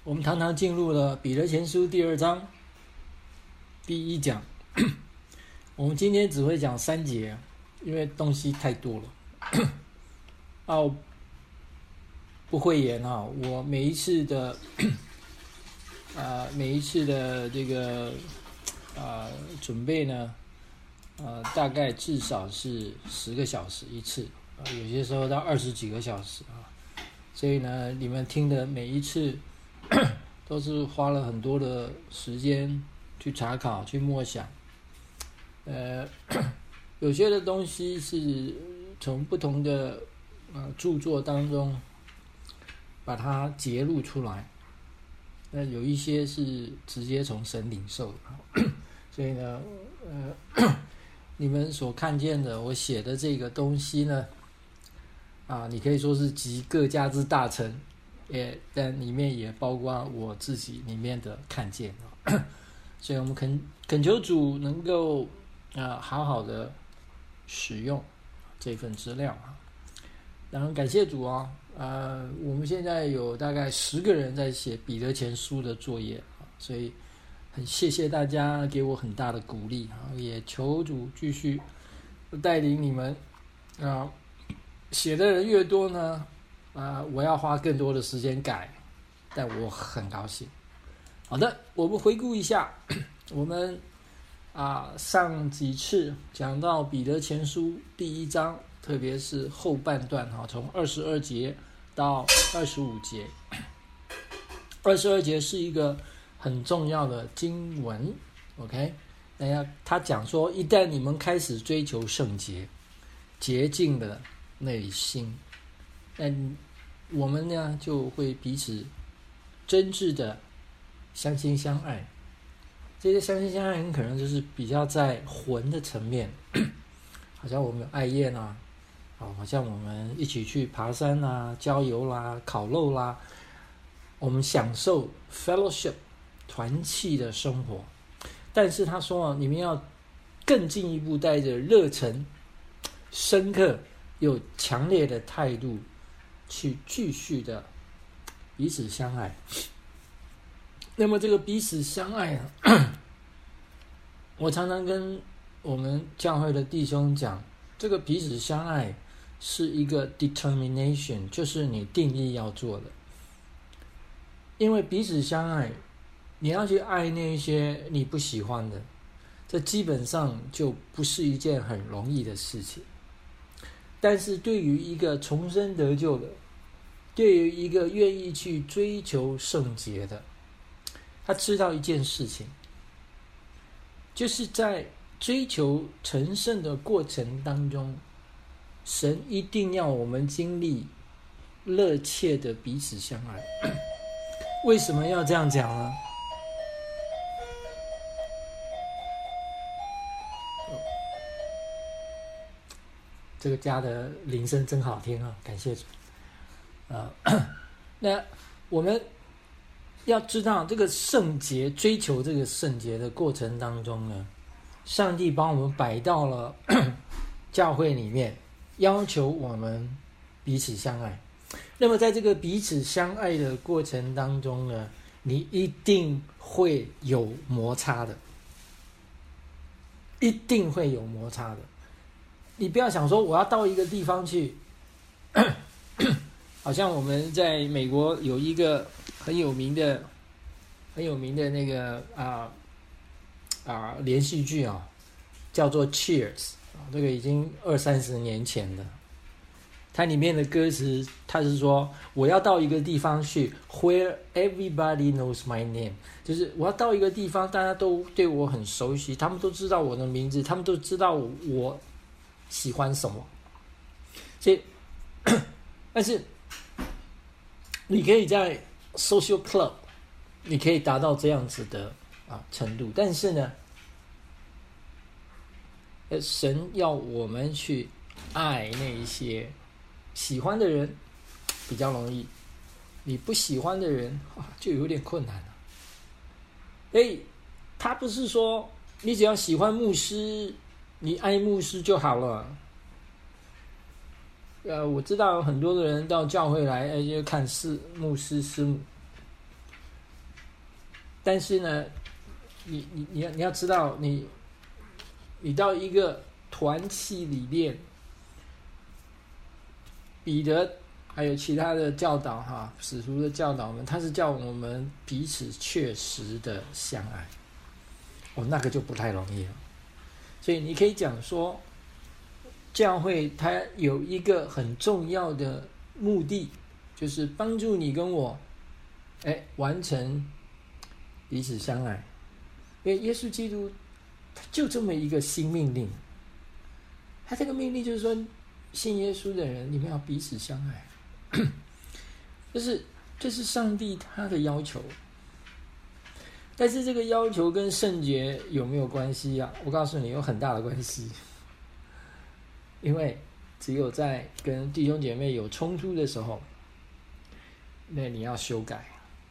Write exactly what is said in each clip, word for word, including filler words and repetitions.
我们堂堂进入了彼得前书第二章第一讲。我们今天只会讲三节，因为东西太多了。哦，不讳言啊，我每一次的呃每一次的这个呃准备呢，呃大概至少是十个小时一次，啊、呃，有些时候到二十几个小时啊。所以呢，你们听的每一次都是花了很多的时间去查考、去默想。呃，有些的东西是从不同的呃著作当中把它揭露出来，那有一些是直接从神领受的。所以呢，呃，你们所看见的我写的这个东西呢，啊，你可以说是集各家之大成，也但里面也包括我自己里面的看见。所以我们恳恳求主能够啊好好的使用这份资料啊。当然感谢主啊，呃，我们现在有大概十个人在写彼得前书的作业啊，所以很谢谢大家给我很大的鼓励啊，也求主继续带领你们啊。写的人越多呢，啊、呃，我要花更多的时间改，但我很高兴。好的，我们回顾一下，我们啊、呃、上几次讲到彼得前书第一章，特别是后半段哈，从二十二节到二十五节。二十二节是一个很重要的经文 ，OK？ 那他讲说，一旦你们开始追求圣洁、洁净的内心，那我们呢就会彼此真挚的相亲相爱。这些相亲相爱很可能就是比较在魂的层面，好像我们有爱宴啊，好像我们一起去爬山啦、郊游啦、烤肉啦，我们享受 fellowship 团契的生活。但是他说啊，你们要更进一步带着热忱、深刻有强烈的态度去继续的彼此相爱。那么这个彼此相爱啊，我常常跟我们教会的弟兄讲，这个彼此相爱是一个 determination， 就是你定义要做的。因为彼此相爱，你要去爱那些你不喜欢的，这基本上就不是一件很容易的事情。但是对于一个重生得救的，对于一个愿意去追求圣洁的，他知道一件事情，就是在追求成圣的过程当中，神一定要我们经历热切的彼此相爱。为什么要这样讲呢？这个家的铃声真好听啊，感谢主。呃，那我们要知道，这个圣洁，追求这个圣洁的过程当中呢，上帝把我们摆到了教会里面，要求我们彼此相爱。那么在这个彼此相爱的过程当中呢，你一定会有摩擦的，一定会有摩擦的。你不要想说我要到一个地方去，好像我们在美国有一个很有名的、很有名的那个啊啊连续剧啊，叫做《Cheers》啊，这个已经二三十年前了。它里面的歌词，它是说我要到一个地方去 ，where everybody knows my name， 就是我要到一个地方，大家都对我很熟悉，他们都知道我的名字，他们都知道我。我喜欢什么？所以，但是你可以在 social club， 你可以达到这样子的啊程度，但是呢，神要我们去爱那一些喜欢的人比较容易，你不喜欢的人啊就有点困难了。所以，他不是说你只要喜欢牧师，你爱牧师就好了。呃，我知道很多的人到教会来，哎，就看师牧师师母。 但是呢，你你你要你要知道，你你到一个团契里面，彼得还有其他的教导哈，使徒的教导们，他是叫我们彼此确实的相爱。哦，那个就不太容易了。所以你可以讲说，教会它有一个很重要的目的，就是帮助你跟我，哎，完成彼此相爱。因为耶稣基督他就这么一个新命令，他这个命令就是说，信耶稣的人，你们要彼此相爱。这是这是上帝他的要求，但是这个要求跟圣洁有没有关系啊？我告诉你，有很大的关系。因为只有在跟弟兄姐妹有冲突的时候，那你要修改，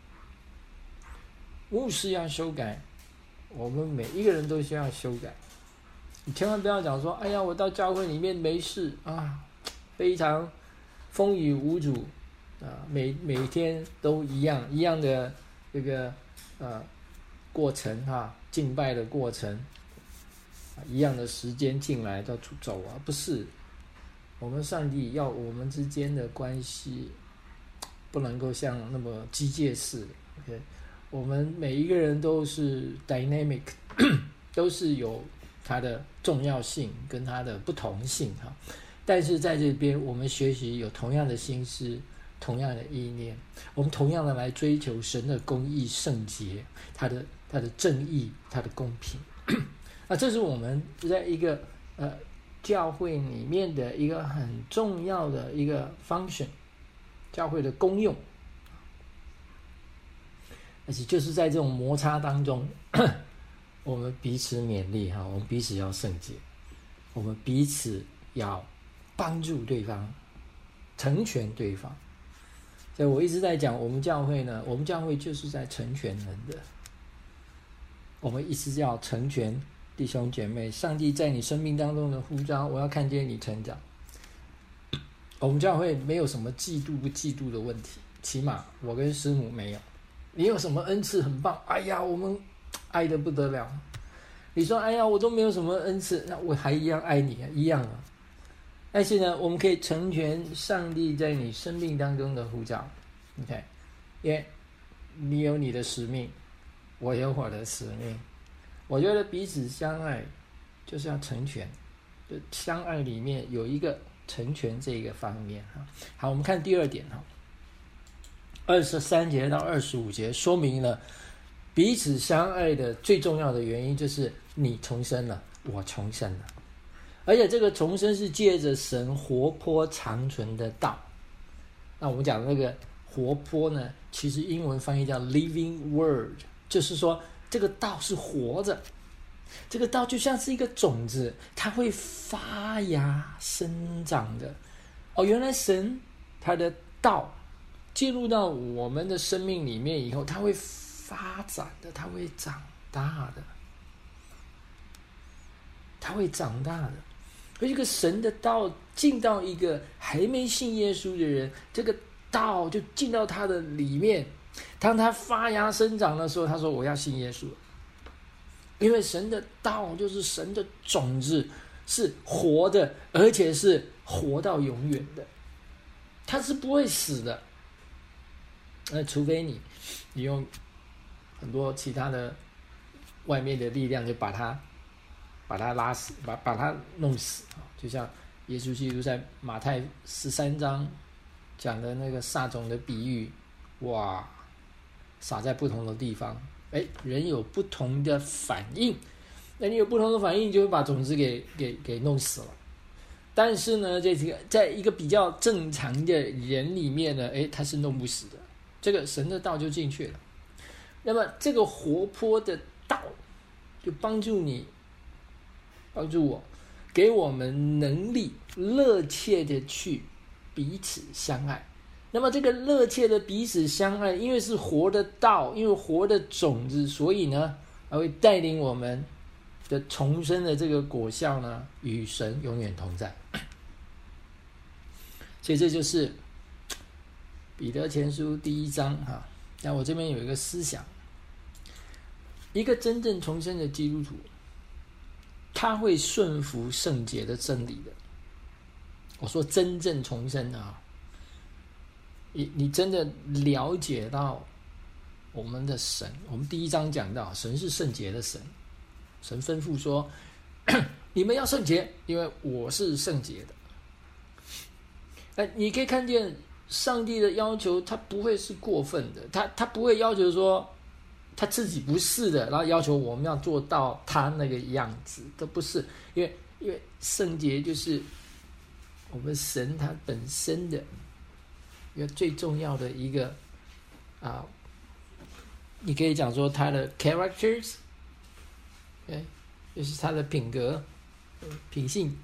牧师要修改，我们每一个人都需要修改。你千万不要讲说，哎呀，我到教会里面没事啊，非常风雨无阻啊，每每天都一样一样的这个呃过程哈、啊，敬拜的过程，啊、一样的时间进来到走啊，不是。我们上帝要我们之间的关系不能够像那么机械式 ，OK， 我们每一个人都是 dynamic， 都是有它的重要性跟它的不同性哈。但是在这边，我们学习有同样的心思，同样的意念，我们同样的来追求神的公义、圣洁，他的他的正义、他的公平。啊，这是我们在一个呃教会里面的一个很重要的一个 function， 教会的功用。而且就是在这种摩擦当中，我们彼此勉励哈，我们彼此要圣洁，我们彼此要帮助对方，成全对方。所以我一直在讲，我们教会呢，我们教会就是在成全人的。我们一直要成全弟兄姐妹，上帝在你生命当中的呼召，我要看见你成长。我们教会没有什么嫉妒不嫉妒的问题，起码我跟师母没有。你有什么恩赐很棒，哎呀，我们爱得不得了。你说，哎呀，我都没有什么恩赐，那我还一样爱你啊，一样啊。但是呢，我们可以成全上帝在你生命当中的呼召 ，OK， 因为你有你的使命，我有我的使命。我觉得彼此相爱就是要成全，就相爱里面有一个成全这个方面哈。好，我们看第二点哈，二十三节到二十五节说明了彼此相爱的最重要的原因，就是你重生了，我重生了。而且这个重生是借着神活泼长存的道。那我们讲的那个活泼呢，其实英文翻译叫 living word， 就是说这个道是活着，这个道就像是一个种子，它会发芽生长的。哦，原来神他的道进入到我们的生命里面以后，它会发展的，它会长大的，它会长大的。而这个神的道进到一个还没信耶稣的人，这个道就进到他的里面。当他发芽生长的时候，他说我要信耶稣，因为神的道就是神的种子，是活的，而且是活到永远的，它是不会死的。那除非你你用很多其他的外面的力量，就把它把它拉死，把把它弄死。就像耶稣基督在马太十三章讲的那个撒种的比喻，哇，撒在不同的地方，哎，人有不同的反应，那你有不同的反应，就会把种子给给给弄死了。但是呢，这个在一个比较正常的人里面呢，哎，他是弄不死的，这个神的道就进去了。那么这个活泼的道就帮助你，帮助我，给我们能力，热切的去彼此相爱。那么这个热切的彼此相爱，因为是活的道，因为活的种子，所以呢，还会带领我们的重生的这个果效呢，与神永远同在。所以这就是彼得前书第一章哈。那我这边有一个思想， 一个真正重生的基督徒，他会顺服圣洁的真理的。我说真正重生啊，你你真的了解到我们的神。我们第一章讲到，神是圣洁的神，神吩咐说，你们要圣洁，因为我是圣洁的。哎，你可以看见上帝的要求，他不会是过分的，他他不会要求说他自己不是的，然后要求我们要做到他那个样子，都不是。因为因为圣洁就是我们神他本身的一个最重要的一个啊，你可以讲说他的 characters， 对，就是他的品格、品性。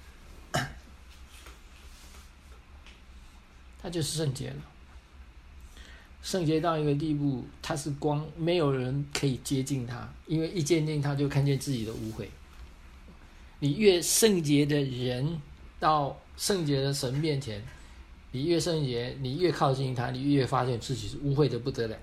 他就是圣洁了，圣洁到一个地步，他是光，没有人可以接近他，因为一接近他就看见自己的污秽。你越圣洁的人到圣洁的神面前，你越圣洁，你越靠近他，你越发现自己是污秽的不得了。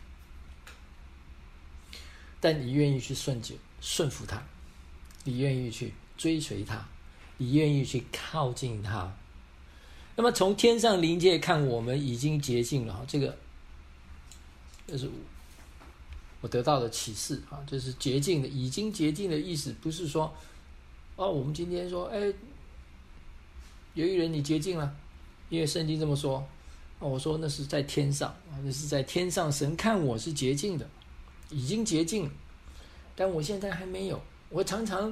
但你愿意去顺解顺服他，你愿意去追随他，你愿意去靠近他。那么从天上灵界看，我们已经洁净了，这个就是我得到的启示啊，就是洁净的，已经洁净的意思，不是说哦，我们今天说，哎，有一人你洁净了，因为圣经这么说，哦，我说那是在天上，那是在天上，神看我是洁净的，已经洁净了，但我现在还没有，我常常，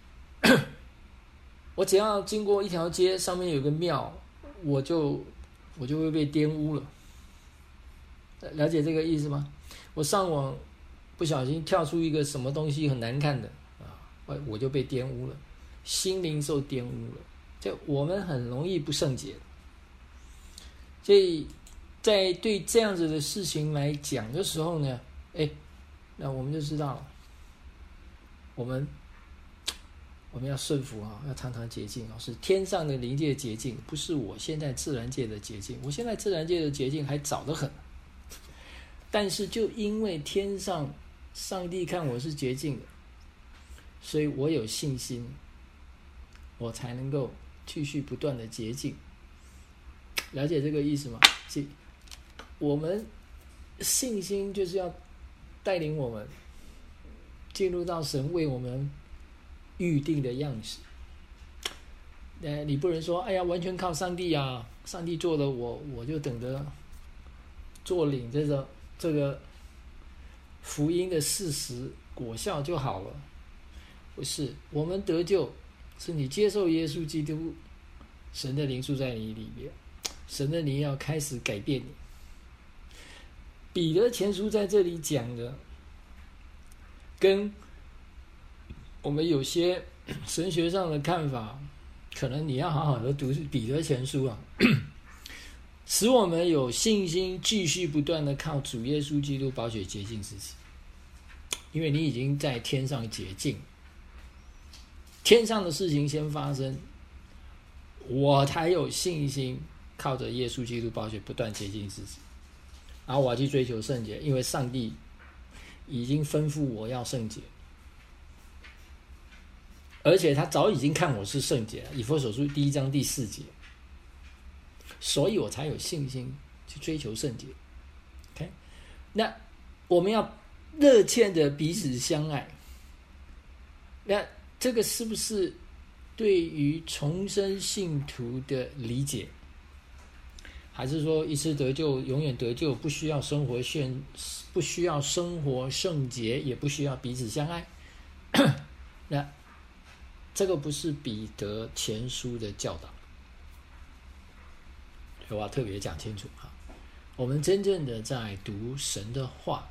我只要经过一条街，上面有个庙。我就我就会被玷污了，了解这个意思吗？我上网不小心跳出一个什么东西很难看的啊，我就被玷污了，心灵受玷污了。就我们很容易不圣洁，所以在对这样子的事情来讲的时候呢，哎，那我们就知道，我们。我们要顺服啊，要常常洁净啊，是天上的灵界洁净，不是我现在自然界的洁净。我现在自然界的洁净还早得很，但是就因为天上上帝看我是洁净的，所以我有信心，我才能够继续不断的洁净。了解这个意思吗？我们信心就是要带领我们进入到神为我们预定的样式。呃，你不能说，哎呀，完全靠上帝啊！上帝做了我，我就等着做领这个这个福音的事实果效就好了。不是，我们得救是你接受耶稣基督，神的灵住在你里面，神的灵要开始改变你。彼得前书在这里讲的，跟我们有些神学上的看法，可能你要好好的读彼得前书啊，使我们有信心继续不断的靠主耶稣基督宝血洁净自己，因为你已经在天上洁净，天上的事情先发生，我才有信心靠着耶稣基督宝血不断洁净自己，然后我要去追求圣洁，因为上帝已经吩咐我要圣洁，而且他早已经看我是圣洁了，以弗所书第一章第四节，所以我才有信心去追求圣洁。OK， 那我们要热切的彼此相爱，那这个是不是对于重生信徒的理解？还是说一次得救永远得救，不需要生活圣，不需要生活圣洁，也不需要彼此相爱？那这个不是彼得前书的教导，所以我要特别讲清楚哈。我们真正的在读神的话，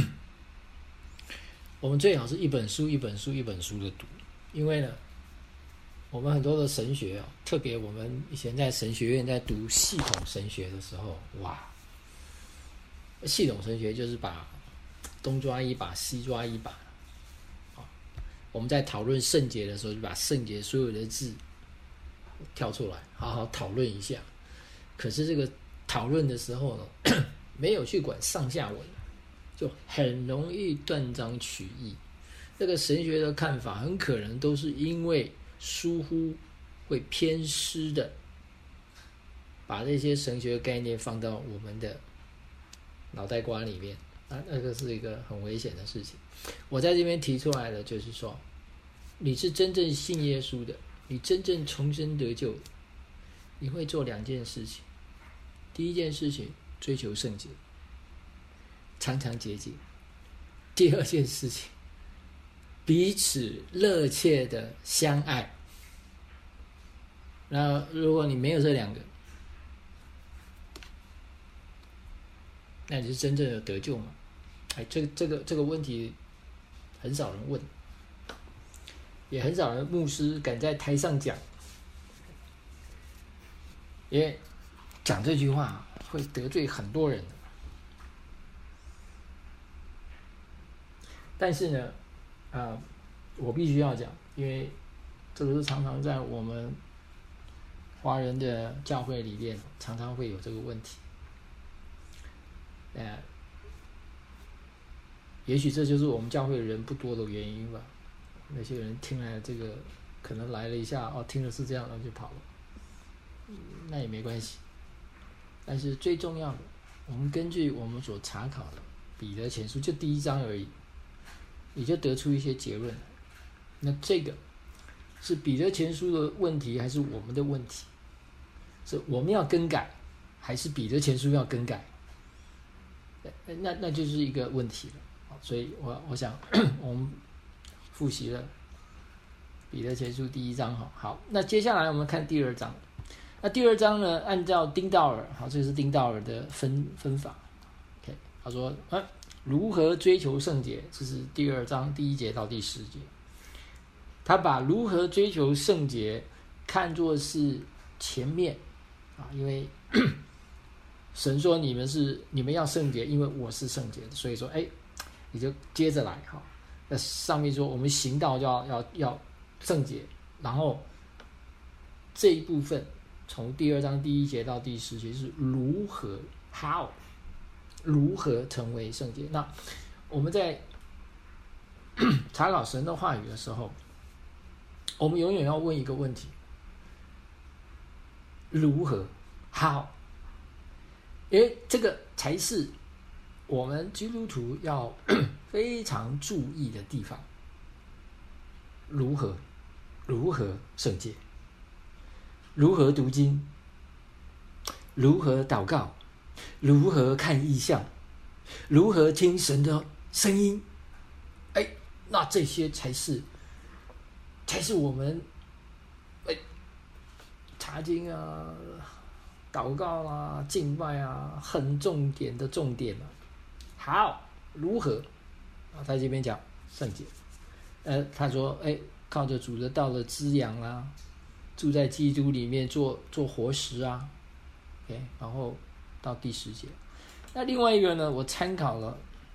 我们最好是一本书一本书一本书的读，因为呢，我们很多的神学哦，特别我们以前在神学院在读系统神学的时候，哇，系统神学就是把东抓一把西抓一把。我们在讨论圣洁的时候，就把圣洁所有的字跳出来，好好讨论一下。可是这个讨论的时候呢，没有去管上下文， 就很容易断章取义。这个神学的看法很可能都是因为疏忽，会偏失的把这些神学概念放到我们的脑袋瓜里面，啊，那个是一个很危险的事情。我在这边提出来的就是说，你是真正信耶稣的，你真正重生得救的，你会做两件事情。第一件事情，追求圣洁，常常洁净；第二件事情，彼此热切的相爱。那如果你没有这两个，那你是真正有得救吗？哎，这个这个这个问题很少人问，也很少人牧师敢在台上讲，因为讲这句话会得罪很多人。但是呢，啊、呃，我必须要讲，因为这个是常常在我们华人的教会里面常常会有这个问题。呃，也许这就是我们教会人不多的原因吧。那些人听了这个，可能来了一下，哦，听的是这样，然后就跑了，嗯，那也没关系。但是最重要的，我们根据我们所查考的彼得前书就第一章而已，你就得出一些结论。那这个是彼得前书的问题，还是我们的问题？是我们要更改，还是彼得前书要更改？那那就是一个问题了。所以我我想我们复习了彼得前书第一章。好，那接下来我们看第二章。那第二章呢，按照丁道尔，好，这是丁道尔的分分法。OK， 他说，啊，如何追求圣洁，这是第二章第一节到第十节。他把如何追求圣洁看作是前面啊，因为神说你们是你们要圣洁，因为我是圣洁的，所以说，哎，你就接着来哈。那上面说我们行道就要要要圣洁，然后这一部分从第二章第一节到第十节是如何 how 如何成为圣洁。那我们在查考神的话语的时候，我们永远要问一个问题：如何 how？因为这个才是我们基督徒要非常注意的地方。如何如何圣洁，如何读经，如何祷告，如何看异象，如何听神的声音，哎，那这些才是才是我们哎查经啊、祷告啊、敬拜啊很重点的重点啊。好，如何啊？在这边讲圣洁，呃，他说，哎，靠着主的道的滋养啊，住在基督里面做做活石啊 ，OK， 然后到第十节。那另外一个呢，我参考了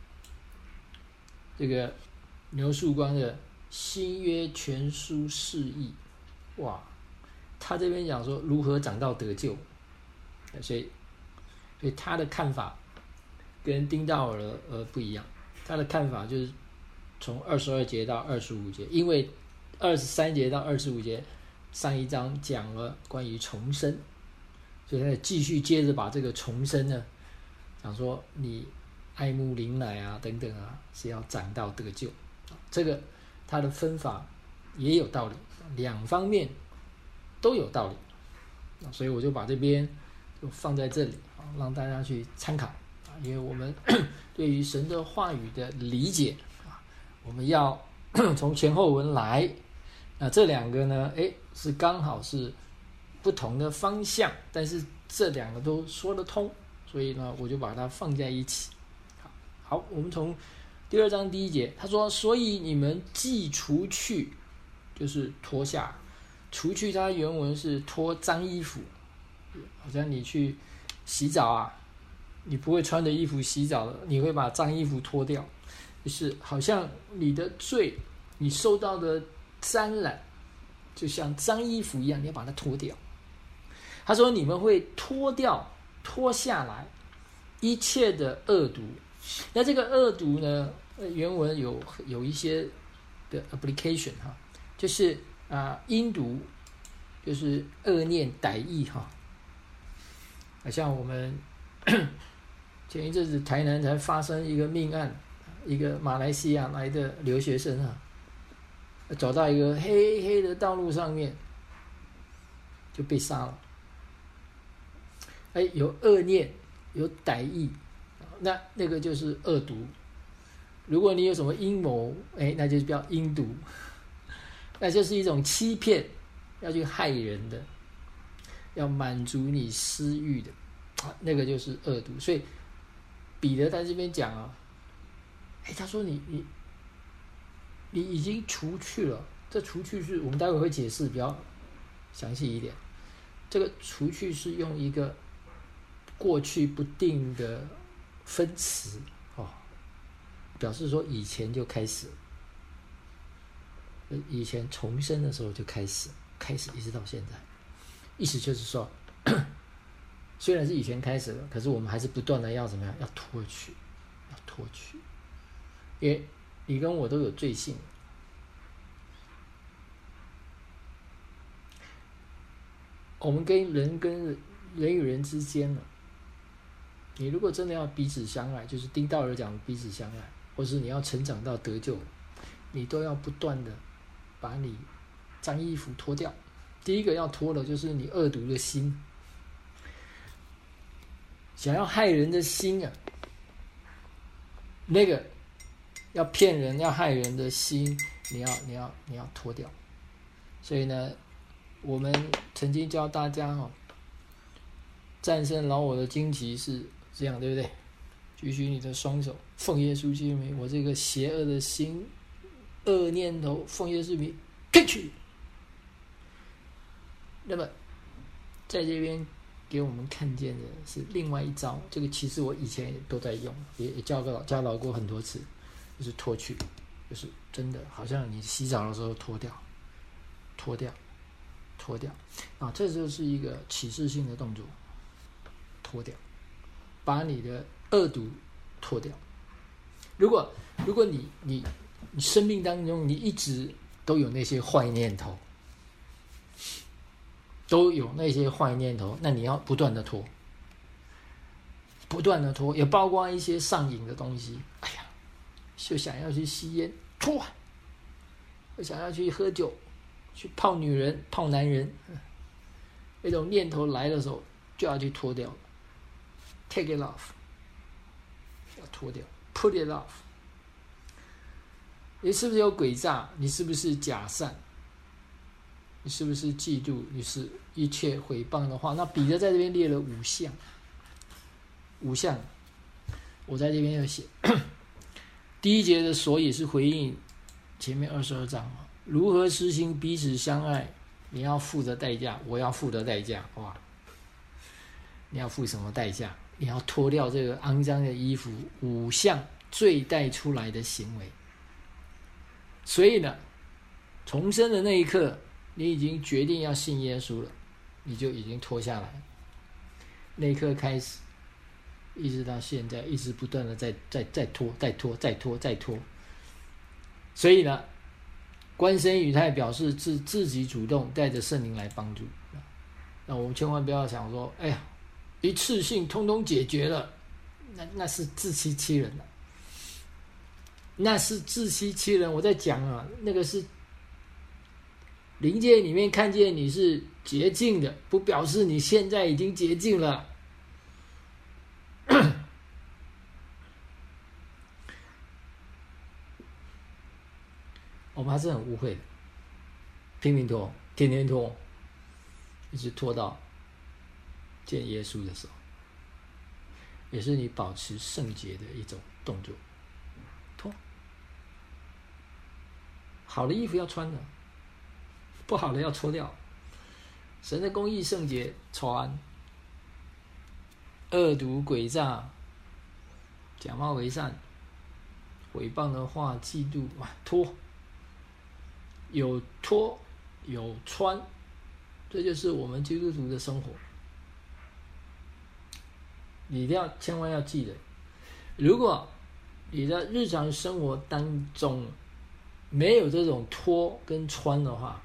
这个牛树光的新约全书释义，哇，他这边讲说如何长到得救，所以所以他的看法跟丁道尔呃不一样，他的看法就是从二十二节到二十五节，因为二十三节到二十五节上一章讲了关于重生，所以他继续接着把这个重生呢，讲说你爱慕灵奶啊等等啊，是要长到得救，这个他的分法也有道理，两方面都有道理，所以我就把这边就放在这里，让大家去参考。因为我们对于神的话语的理解啊，我们要从前后文来，那这两个呢，哎，是刚好是不同的方向，但是这两个都说得通，所以呢，我就把它放在一起。好，我们从第二章第一节，他说：“所以你们既除去，就是脱下，除去它原文是脱脏衣服，好像你去洗澡啊。”你不会穿着衣服洗澡的，你会把脏衣服脱掉，就是好像你的罪，你受到的沾染，就像脏衣服一样，你要把它脱掉。他说你们会脱掉、脱下来一切的恶毒、 那这个恶毒呢，原文有有一些的 application 哈，就是啊、呃、阴毒，就是恶念歹意哈。像我们前一阵子台南才发生一个命案，一个马来西亚来的留学生啊，走到一个黑黑的道路上面就被杀了。哎，有恶念，有歹意，那那个就是恶毒。如果你有什么阴谋，哎，那就叫阴毒，那就是一种欺骗，要去害人的，要满足你私欲的，那个就是恶毒。所以彼得在这边讲啊，哎，他说你你你已经除去了，这除去是我们待会会解释比较详细一点。这个除去是用一个过去不定的分词哦，表示说以前就开始，以前重生的时候就开始，开始一直到现在，意思就是说，虽然是以前开始了，可是我们还是不断的要怎么样，要脱去，要脱去，因为你跟我都有罪性。我们跟人跟人人与人之间呢，你如果真的要彼此相爱，就是丁道尔讲的彼此相爱，或是你要成长到得救，你都要不断的把你脏衣服脱掉。第一个要脱的就是你恶毒的心，想要害人的心啊，那个要骗人、要害人的心，你要你要你要脱掉。所以呢，我们曾经教大家哦，战胜老我的荆棘是这样，对不对？举起你的双手，奉耶稣基督名，我这个邪恶的心、恶念头，奉耶稣名赶去。那么，在这边给我们看见的是另外一招，这个其实我以前也都在用，也也教过教导过很多次，就是脱去，就是真的好像你洗澡的时候脱掉，脱掉。脱掉啊，这就是一个启示性的动作，脱掉，把你的恶毒脱掉。如果如果你你你生命当中你一直都有那些坏念头，都有那些坏念头，那你要不断的脱，不断的脱，也包括一些上瘾的东西。哎呀，就想要去吸烟，脱；就想要去喝酒。去泡女人、泡男人，那种念头来的时候，就要去脱掉 ，take it off， 要脱掉 ，put it off。你是不是有诡诈？你是不是假善？你是不是嫉妒？你是一切毁谤的话？那彼得在这边列了五项，五项，我在这边有写。第一节的所以是回应前面二十二章。如何实行彼此相爱？你要付的代价，我要付的代价，哇！你要付什么代价？你要脱掉这个肮脏的衣服，五项罪带出来的行为。所以呢，重生的那一刻，你已经决定要信耶稣了，你就已经脱下来。那一刻开始，一直到现在，一直不断的在在在脱，再脱，再脱，再脱。所以呢。观身语态表示自自己主动带着圣灵来帮助，那我们千万不要想说，哎呀，一次性通通解决了，那那是自欺欺人了，那是自欺欺人。我在讲啊，那个是灵界里面看见你是洁净的，不表示你现在已经洁净了。我们还是很污秽的，拼命拖，天天拖，一直拖到见耶稣的时候，也是你保持圣洁的一种动作。脱，好的衣服要穿的，不好的要脱掉。神的公义、圣洁、传恶毒、诡诈、假冒为善、毁谤的话、嫉妒，哇，脱。有脱有穿，这就是我们基督徒的生活。你一定要千万要记得，如果你在日常生活当中没有这种脱跟穿的话，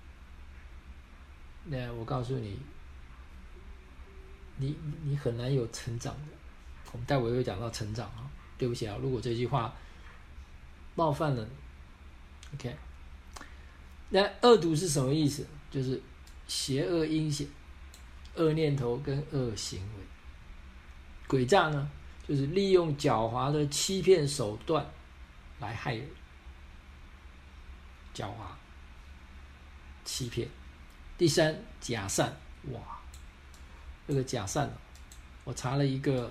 那我告诉你，你你很难有成长的。我们待会会讲到成长啊，对不起啊，如果这句话冒犯了你 ，OK。那恶毒是什么意思？就是邪恶阴险、恶念头跟恶行为。诡诈呢，就是利用狡猾的欺骗手段来害人。狡猾、欺骗。第三，假善。哇，这个假善，我查了一个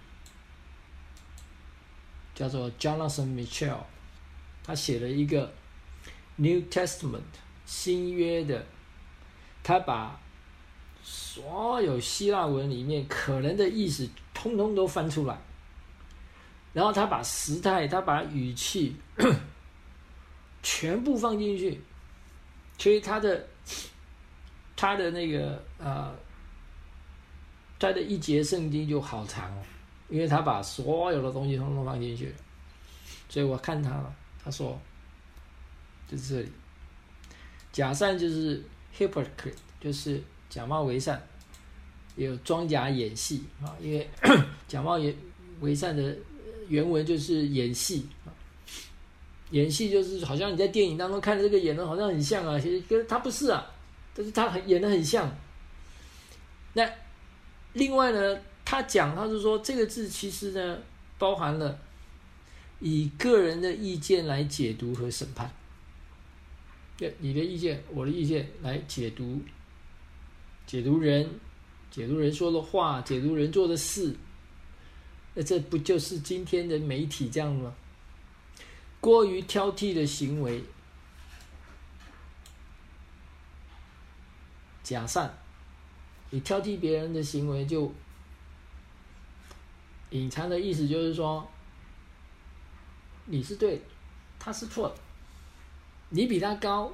叫做 Jonathan Mitchell， 他写了一个 New Testament 新约的，他把所有希腊文里面可能的意思通通都翻出来，然后他把时态，他把语气全部放进去，所以他的他的那个呃，他的一节圣经就好长哦，因为他把所有的东西通通放进去了。所以我看他了，他说就是这里，假善就是 hypocrite， 就是假冒为善，也有装假演戏啊，因为假冒为善的原文就是演戏啊，演戏就是好像你在电影当中看这个演的好像很像啊，其实跟他不是啊，但是他很演的很像。那另外呢，他讲他是说这个字其实呢包含了以个人的意见来解读和审判，你的意见我的意见来解读解读人解读人说的话，解读人做的事，那这不就是今天的媒体这样吗？过于挑剔的行为，假善，你挑剔别人的行为，就隐藏的意思就是说你是对的，他是错的，你比他高，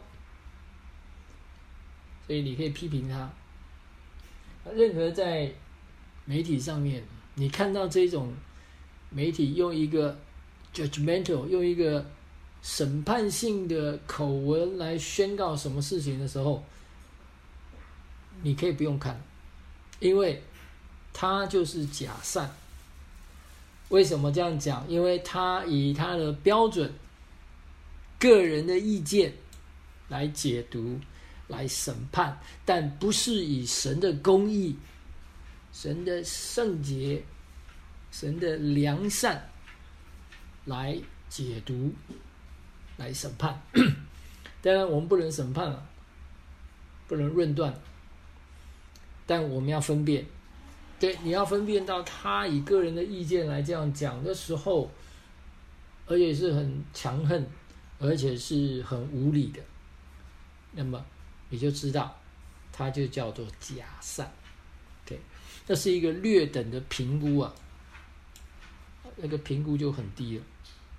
所以你可以批评他。任何在媒体上面，你看到这种媒体用一个 judgmental， 用一个审判性的口吻来宣告什么事情的时候，你可以不用看，因为他就是假善。为什么这样讲？因为他以他的标准、个人的意见来解读、来审判，但不是以神的公义、神的圣洁、神的良善来解读、来审判。当然，我们不能审判了，不能论断，但我们要分辨。对，你要分辨到他以个人的意见来这样讲的时候，而且是很强横，而且是很无理的，那么你就知道，它就叫做假善。OK， 这是一个略等的评估啊，那个评估就很低了。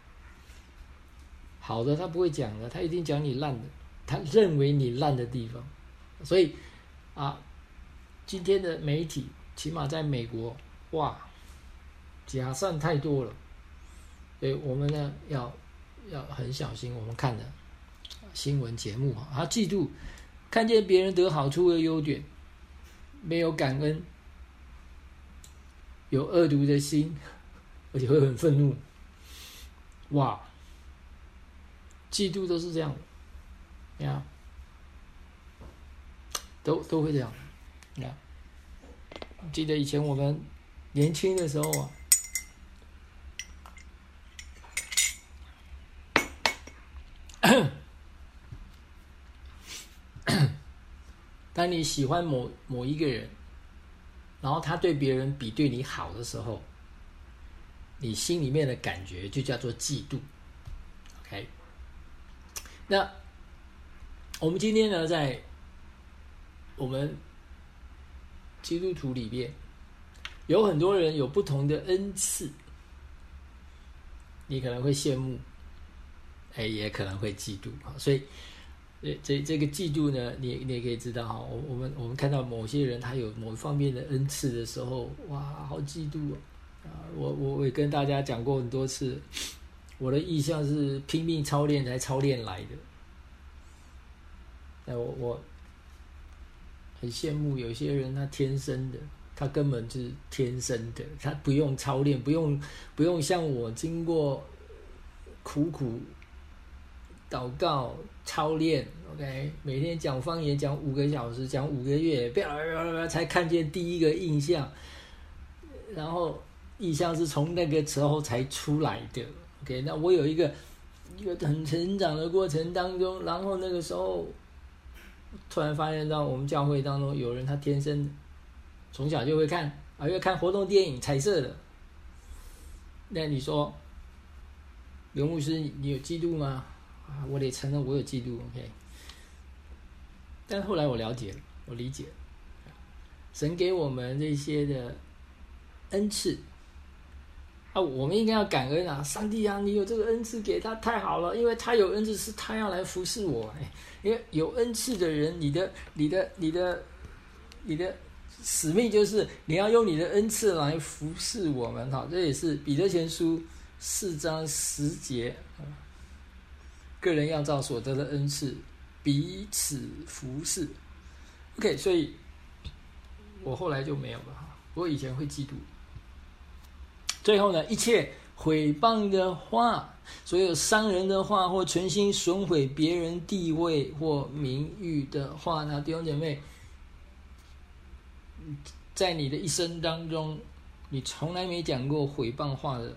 好的，他不会讲的，他一定讲你烂的，他认为你烂的地方。所以啊，今天的媒体，起码在美国，哇，假善太多了，所以我们呢要要很小心我们看的新闻节目啊。他嫉妒，看见别人得好处的优点，没有感恩，有恶毒的心，而且会很愤怒。哇，嫉妒都是这样的，呀，都都会这样，呀。记得以前我们年轻的时候啊，当你喜欢某某一个人，然后他对别人比对你好的时候，你心里面的感觉就叫做嫉妒。OK， 那我们今天呢，在我们基督徒里面，有很多人有不同的恩赐，你可能会羡慕，哎，也可能会嫉妒啊。所以，这这个嫉妒呢，你你也可以知道哈，我我们我们看到某些人他有某方面的恩赐的时候，哇，好嫉妒啊！ 我我也跟大家讲过很多次，我的意向是拼命操练才操练来的。那我我很羡慕有些人，他天生的，他根本就是天生的，他不用操练，不用不用像我经过苦苦祷告操练 ，OK， 每天讲方言讲五个小时，讲五个月，才看见第一个印象，然后印象是从那个时候才出来的 ，OK， 那我有一个一个很成长的过程当中，然后那个时候突然发现到我们教会当中有人他天生从小就会看啊，要看活动电影彩色的，那你说刘牧师你有嫉妒吗？啊，我得承认我有嫉妒 ，OK。但后来我了解了，我理解了，神给我们这些的恩赐啊，我们应该要感恩啊！上帝啊，你有这个恩赐给他太好了，因为他有恩赐是他要来服侍我，哎，因为有恩赐的人，你的、你的、你的、你的使命就是你要用你的恩赐来服侍我们，哈，这也是彼得前书四章十节。个人要照所得的恩赐彼此服侍 ，OK， 所以我后来就没有了哈。我以前会嫉妒。最后呢，一切毁谤的话，所有伤人的话，或存心损毁别人地位或名誉的话，那弟兄姐妹，在你的一生当中，你从来没讲过毁谤话的，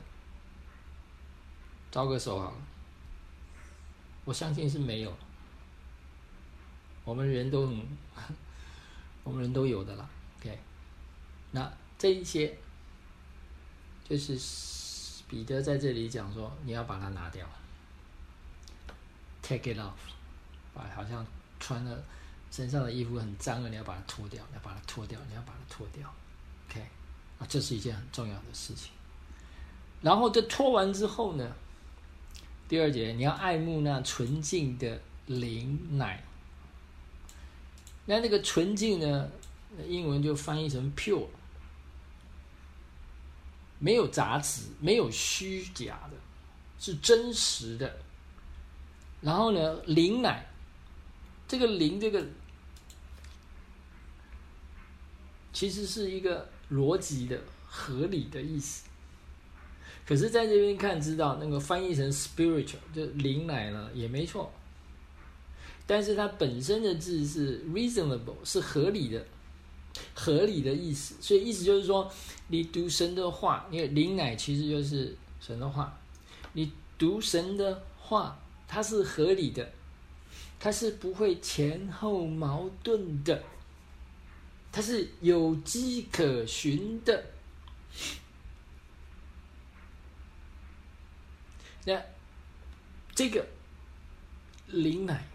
招个手好了。我相信是没有，我们人都很，我们人都有的啦。OK， 那这一些就是彼得在这里讲说，你要把它拿掉 ，take it off， 把好像穿了身上的衣服很脏了，你要把它脱掉，你要把它脱掉，你要把它脱掉 ，OK， 啊，这是一件很重要的事情。然后这脱完之后呢？第二节，你要爱慕那纯净的灵奶。那那个纯净呢，英文就翻译成 pure， 没有杂质，没有虚假的，是真实的。然后呢，灵奶，这个灵这个其实是一个逻辑的、合理的意思。可是在这边看知道那个翻译成 spiritual 就灵奶呢也没错，但是它本身的字是 reasonable 是合理的，合理的意思，所以意思就是说你读神的话，因为灵奶其实就是神的话，你读神的话它是合理的，它是不会前后矛盾的，它是有迹可循的。那这个灵奶，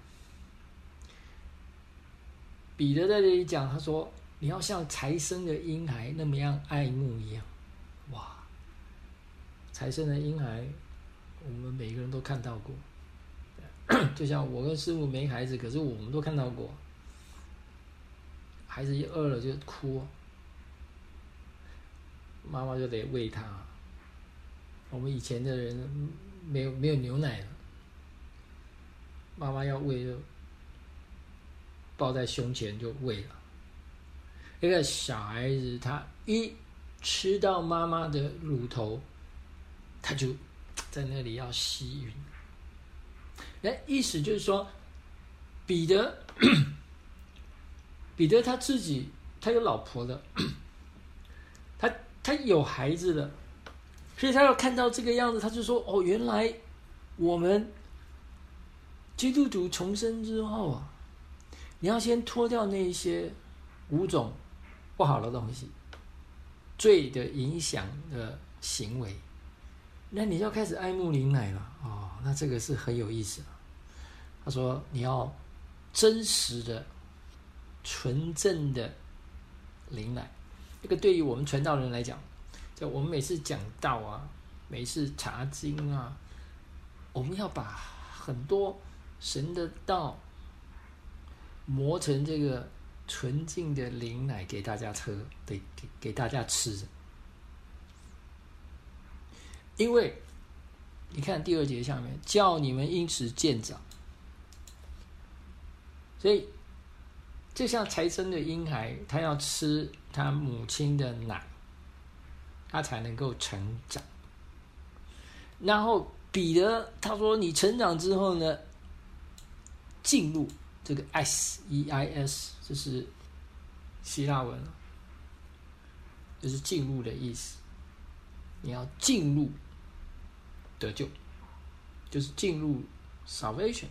彼得在这里讲，他说你要像才生的婴孩那么样爱慕一样。哇，才生的婴孩，我们每个人都看到过。就像我跟师母没孩子，可是我们都看到过，孩子一饿了就哭，妈妈就得喂他。我们以前的人没有没有牛奶了，妈妈要喂就抱在胸前就喂了。那个小孩子他一吃到妈妈的乳头，他就在那里要吸吮。那意思就是说，彼得彼得他自己他有老婆的，他他有孩子的。所以他要看到这个样子，他就说：“哦，原来我们基督徒重生之后啊，你要先脱掉那些五种不好的东西，罪的影响的行为，那你就要开始爱慕灵奶了哦。那这个是很有意思的。他说你要真实的、纯正的灵奶，这个对于我们传道人来讲。”我们每次讲道啊，每次查经啊，我们要把很多神的道磨成这个纯净的灵奶给大家喝，给给给大家吃。 因为你看第二节下面，叫你们因此渐长，所以就像才生的婴孩，他要吃他母亲的奶，他才能够成长。然后彼得他说，你成长之后呢，进入这个 S E I S， 这是希腊文，就是进入的意思。你要进入得救，就是进入 salvation。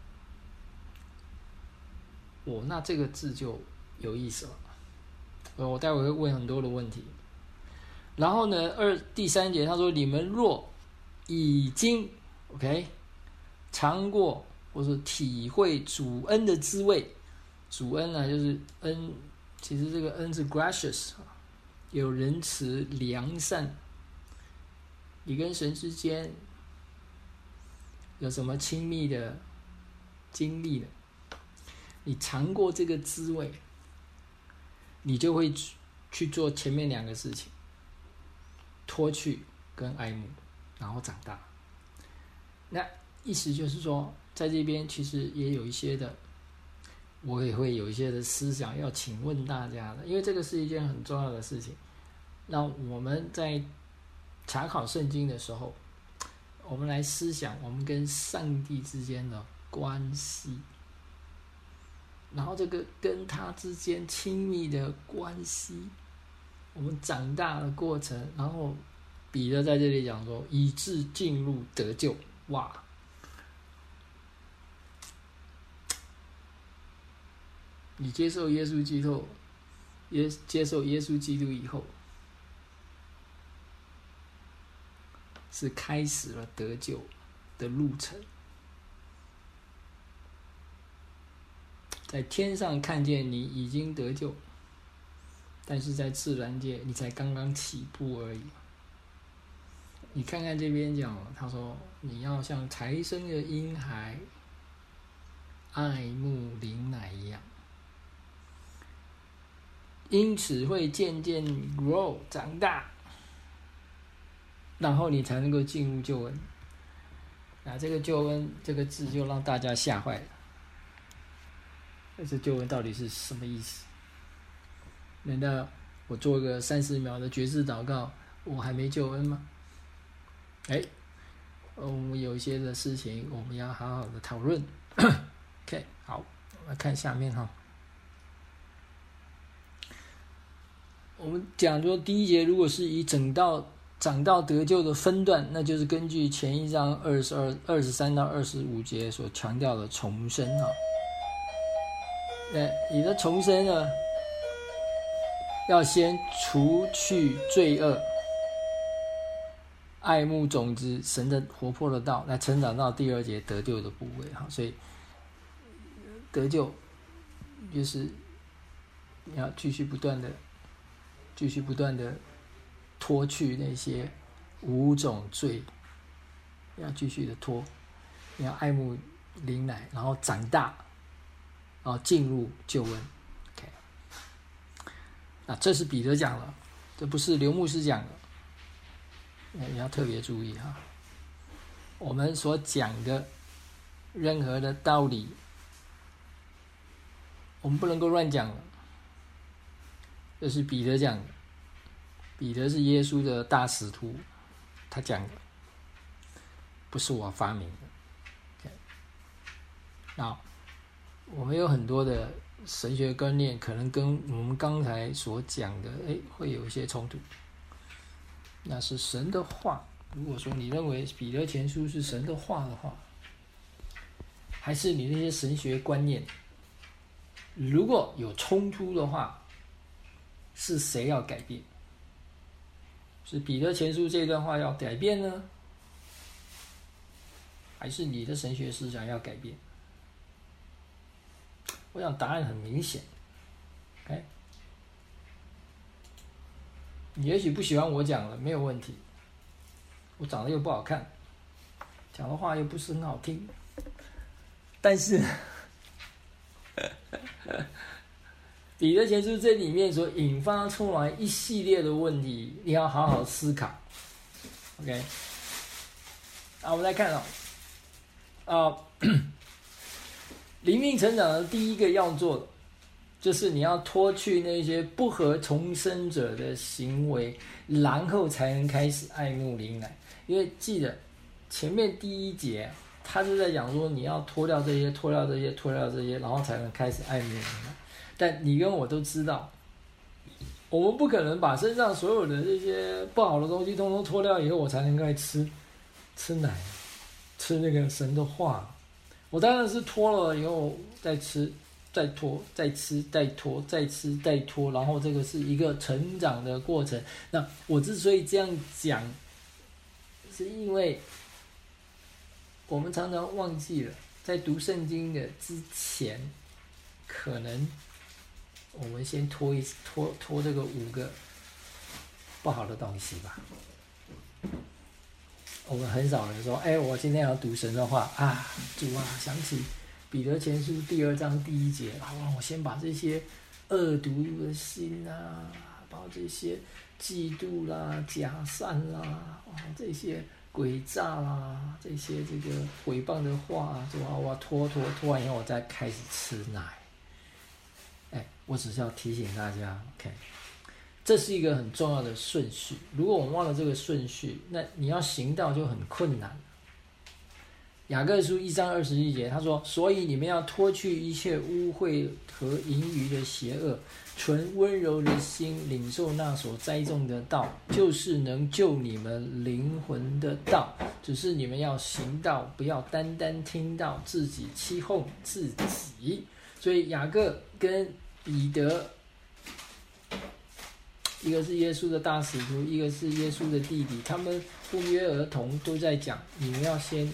哦，那这个字就有意思了。我待会会问很多的问题。然后呢，二第三节他说，你们若已经 OK 尝过或者体会主恩的滋味，主恩呢就是恩，其实这个恩是 gracious， 有仁慈良善。你跟神之间有什么亲密的经历呢？你尝过这个滋味，你就会去做前面两个事情，脱去跟爱慕，然后长大。那意思就是说，在这边其实也有一些的，我也会有一些的思想要请问大家的，因为这个是一件很重要的事情。那我们在查考圣经的时候，我们来思想我们跟上帝之间的关系，然后这个跟他之间亲密的关系，我们长大的过程，然后彼得在这里讲说，以致进入得救。哇！你接受耶稣基督，耶接受耶稣基督以后，是开始了得救的路程。在天上看见你已经得救，但是在自然界你才刚刚起步而已。你看看这边讲，他说你要像才生的婴孩爱慕灵奶一样，因此会渐渐 grow 长大，然后你才能够进入救恩。那这个救恩这个字就让大家吓坏了。这救恩到底是什么意思？难道我做个三十秒的决志祷告，我还没救恩吗？哎，我们有一些的事情我们要好好的讨论。OK， 好，我们看下面哈。我们讲说第一节，如果是以整到长到得救的分段，那就是根据前一章二十二、二十三到二十五节所强调的重生哈。那你的重生呢，要先除去罪恶，爱慕种子神的活泼的道，来成长到第二节得救的部位哈。所以得救就是你要继续不断的、继续不断的脱去那些五种罪，要继续的脱，你要爱慕灵奶，然后长大。然后进入救恩 ，OK， 那这是彼得讲了，这不是刘牧师讲的，你要特别注意哈。我们所讲的任何的道理，我们不能够乱讲了。这是彼得讲的，彼得是耶稣的大使徒，他讲的，不是我发明的。OK， 那。我们有很多的神学观念，可能跟我们刚才所讲的，哎，会有一些冲突。那是神的话。如果说你认为彼得前书是神的话的话，还是你那些神学观念，如果有冲突的话，是谁要改变？是彼得前书这段话要改变呢，还是你的神学思想要改变？我想答案很明显 ，OK， 你也许不喜欢我讲的，没有问题。我长得又不好看，讲的话又不是很好听，但是彼得前书这里面所引发出来一系列的问题，你要好好思考 ，OK。 啊，我们来看啊、哦，啊，灵命成长的第一个要做的，就是你要脱去那些不合重生者的行为，然后才能开始爱慕灵奶。因为记得前面第一节，他就在讲说你要脱掉这些，脱掉这些，脱掉这些，然后才能开始爱慕灵奶。但你跟我都知道，我们不可能把身上所有的这些不好的东西通通脱掉以后，我才能够吃吃奶，吃那个神的话。我当然是脱了以后再吃，再脱，再吃，再脱，再吃，再脱，然后这个是一个成长的过程。那我之所以这样讲，是因为我们常常忘记了，在读圣经的之前，可能我们先脱一脱脱这个五个不好的东西吧。我们很少人说，哎，我今天要读神的话啊，主啊，想起彼得前书第二章第一节，好，我先把这些恶毒的心啊，把这些嫉妒啦、假善啦、啊、这些诡诈啦、这些这个诽谤的话，主啊，我拖拖拖完以后，我再开始吃奶。哎，我只是要提醒大家 ，OK。这是一个很重要的顺序，如果我们忘了这个顺序，那你要行道就很困难。雅各书一章二十一节，他说：“所以你们要脱去一切污秽和淫余的邪恶，存温柔的心，领受那所栽种的道，就是能救你们灵魂的道。只是你们要行道，不要单单听到自己欺哄自己。”所以雅各跟彼得，一个是耶稣的大使徒，一个是耶稣的弟弟，他们不约而同都在讲，你们要先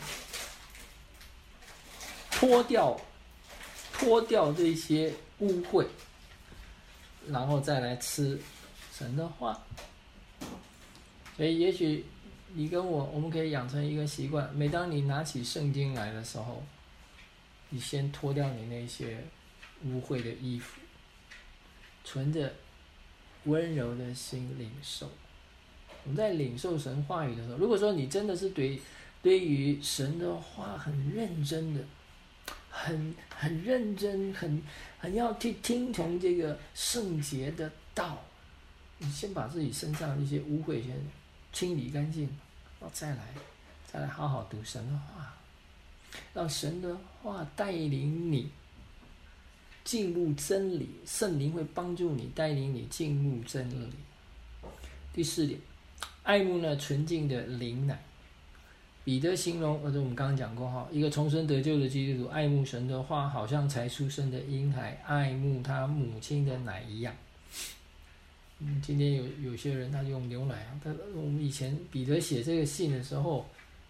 脱掉脱掉这些污秽，然后再来吃神的话。所以也许你跟我，我们可以养成一个习惯，每当你拿起圣经来的时候，你先脱掉你那些污秽的衣服，存着温柔的心领受。我们在领受神话语的时候，如果说你真的是对对于神的话很认真的，很很认真，很很要去听从这个圣洁的道，你先把自己身上的一些污秽先清理干净，然后再来再来好好读神的话，让神的话带领你进入真理，圣灵会帮助你带领你进入真理。第四点，爱慕呢纯净的灵奶。彼得形容，或者我们刚刚讲过哈，一个重生得救的基督徒爱慕神的话，好像才出生的婴孩爱慕他母亲的奶一样。嗯，今天有有些人他用牛奶啊，他我们以前彼得写这个信的时候，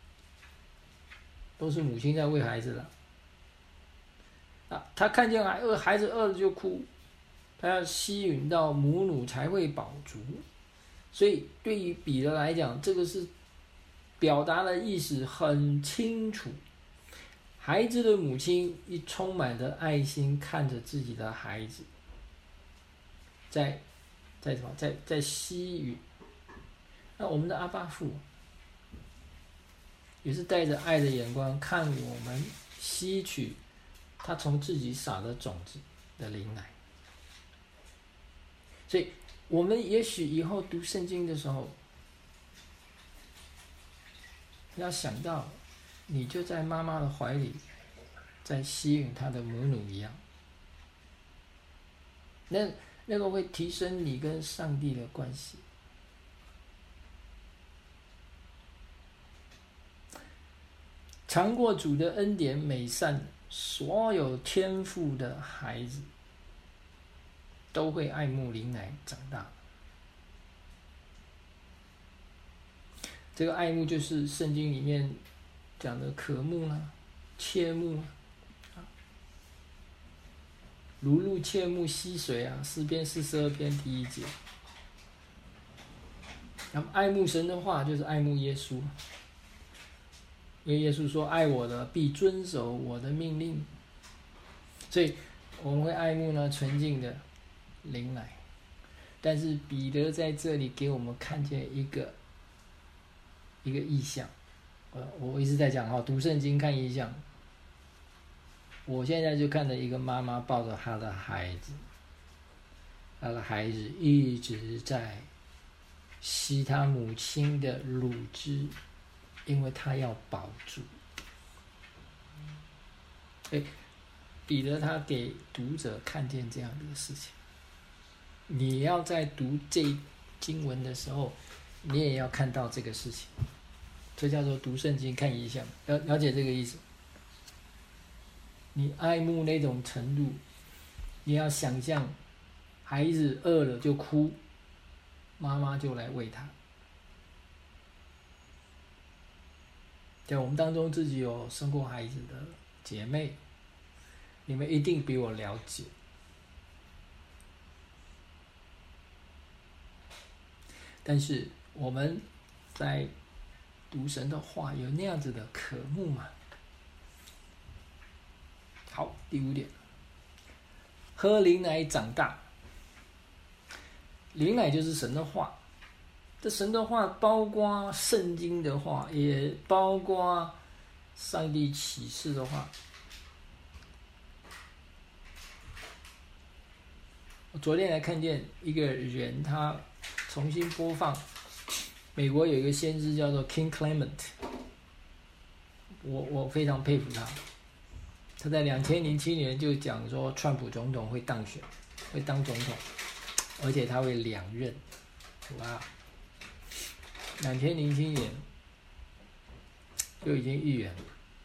都是母亲在喂孩子了。啊，他看见孩饿，孩子饿了就哭，他要吸吮到母乳才会饱足。所以对于彼得来讲，这个是表达的意思很清楚。孩子的母亲一充满着爱心看着自己的孩子，在在什么，在在吸吮。那我们的阿爸父也是带着爱的眼光看我们吸取他从自己撒的种子的灵奶。所以我们也许以后读圣经的时候，要想到你就在妈妈的怀里，在吸吮她的母乳一样，那那个会提升你跟上帝的关系。尝过主的恩典美善，所有天赋的孩子都会爱慕灵奶长大。这个爱慕就是圣经里面讲的渴慕啦、切慕啊，如入切慕溪水啊，诗篇四十二篇第一节。那么爱慕神的话，就是爱慕耶稣，因为耶稣说：“爱我的必遵守我的命令。”所以我们会爱慕呢纯净的灵奶。但是彼得在这里给我们看见一个一个意象， 我我一直在讲哈，读圣经看异象。我现在就看到一个妈妈抱着她的孩子，她的孩子一直在吸他母亲的乳汁，因为他要保住。哎，彼得他给读者看见这样的一个事情。你要在读这经文的时候，你也要看到这个事情。这叫做读圣经看异象，了了解这个意思。你爱慕那种程度，你要想象孩子饿了就哭，妈妈就来喂他。在我们当中自己有生过孩子的姐妹，你们一定比我了解。但是我们在读神的话有那样子的渴慕吗？好，第五点，喝灵奶长大。灵奶就是神的话，这神的话包括圣经的话，也包括上帝启示的话。我昨天还看见一个人，他重新播放美国有一个先知叫做 King Clement， 我我非常佩服他。他在两千零七年就讲说，川普总统会当选，会当总统，而且他会两任。哇！两千零七年就已经预言了，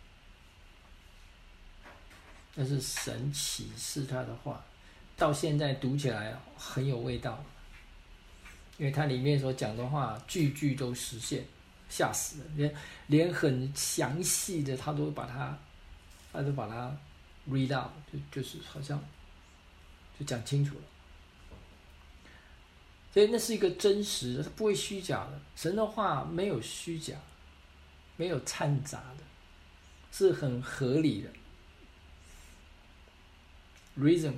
那是神启示他的话，到现在读起来很有味道，因为它里面所讲的话句句都实现，吓死了，连连很详细的他都把它。他就把它 read out， 就就是好像就讲清楚了，所以那是一个真实的，它不会虚假的。神的话没有虚假，没有掺杂的，是很合理的 reasonable。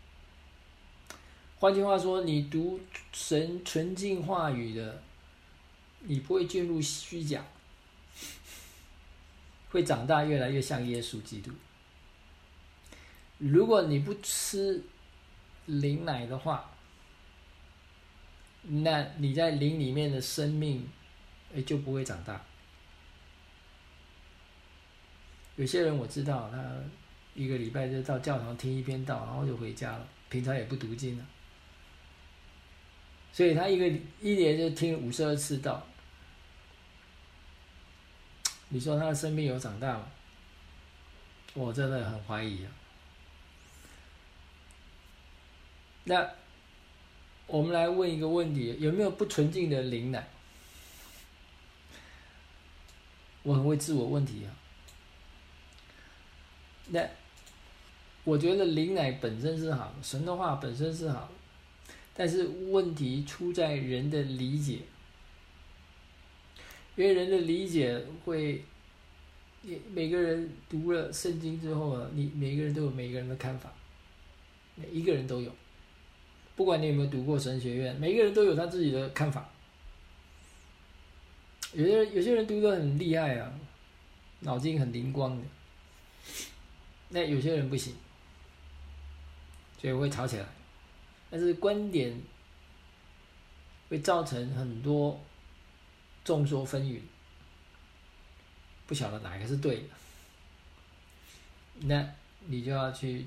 换句话说，你读神纯净话语的，你不会进入虚假。会长大越来越像耶稣基督。如果你不吃灵奶的话，那你在灵里面的生命就不会长大。有些人我知道，他一个礼拜就到教堂听一篇道，然后就回家了，平常也不读经了，所以他一个一年就听五十二次道。你说他的生命有长大吗？我真的很怀疑啊。那我们来问一个问题：有没有不纯净的灵奶？我很会自我问题啊。那我觉得灵奶本身是好的，神的话本身是好的，但是问题出在人的理解。因为人的理解会，每个人读了圣经之后啊，你每个人都有每个人的看法，每一个人都有，不管你有没有读过神学院，每个人都有他自己的看法。有些人有些人读得很厉害啊，脑筋很灵光的，那有些人不行，所以会吵起来。但是观点会造成很多众说纷纭，不晓得哪个是对的，那你就要去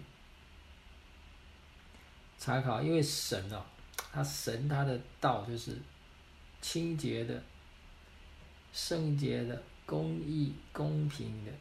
查考，因为神哦，他神他的道就是清洁的、圣洁的、公义、公平的。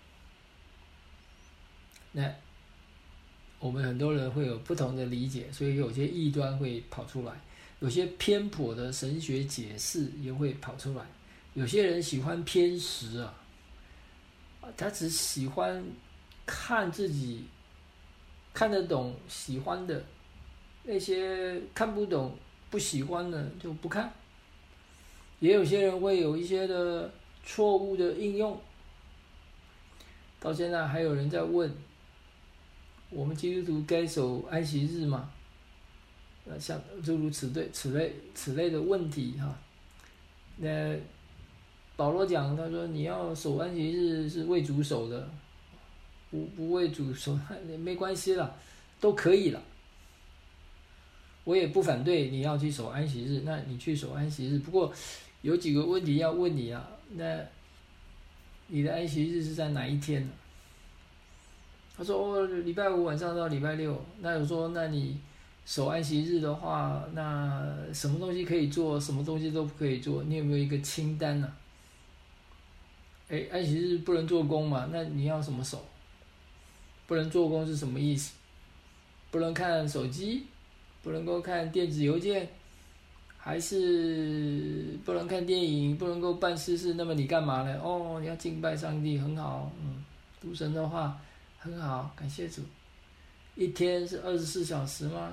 那我们很多人会有不同的理解，所以有些异端会跑出来。有些偏颇的神学解释也会跑出来，有些人喜欢偏食啊，他只喜欢看自己看得懂、喜欢的，那些看不懂、不喜欢的就不看。也有些人会有一些的错误的应用，到现在还有人在问：我们基督徒该守安息日吗？像诸如此类、此类、此类的问题哈，那保罗讲，他说你要守安息日是为主守的，不不为主守没关系了，都可以了。我也不反对你要去守安息日，那你去守安息日。不过有几个问题要问你啊，那你的安息日是在哪一天呢？他说哦，礼拜五晚上到礼拜六。那我说，那你守安息日的话，那什么东西可以做，什么东西都不可以做？你有没有一个清单呢、啊？哎，安息日不能做工嘛，那你要什么守？不能做工是什么意思？不能看手机，不能够看电子邮件，还是不能看电影，不能够办私事？那么你干嘛呢？哦，你要敬拜上帝，很好，嗯，读神的话很好，感谢主。一天是二十四小时吗？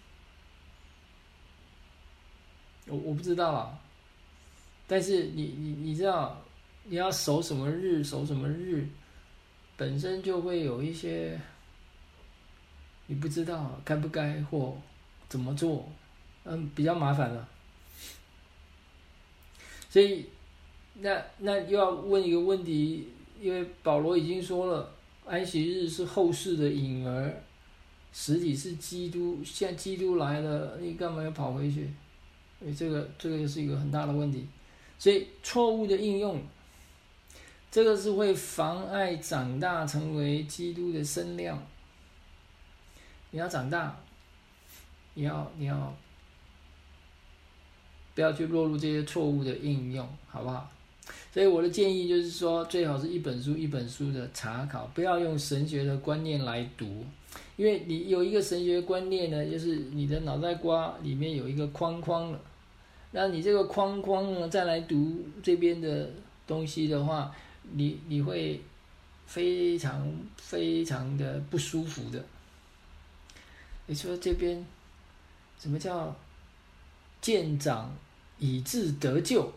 我我不知道啊，但是你你你知道你要守什么日，守什么日，本身就会有一些你不知道该不该或怎么做，嗯，比较麻烦了。所以那那又要问一个问题，因为保罗已经说了，安息日是后世的影儿，实体是基督，现在基督来了，你干嘛要跑回去？所以这个这个是一个很大的问题。所以错误的应用，这个是会妨碍长大成为基督的身量。你要长大，你要你要不要去落入这些错误的应用，好不好？所以我的建议就是说，最好是一本书一本书的查考，不要用神学的观念来读，因为你有一个神学观念呢，就是你的脑袋瓜里面有一个框框了，那你这个框框呢，再来读这边的东西的话，你你会非常非常的不舒服的。你说这边什么叫渐长以致得救？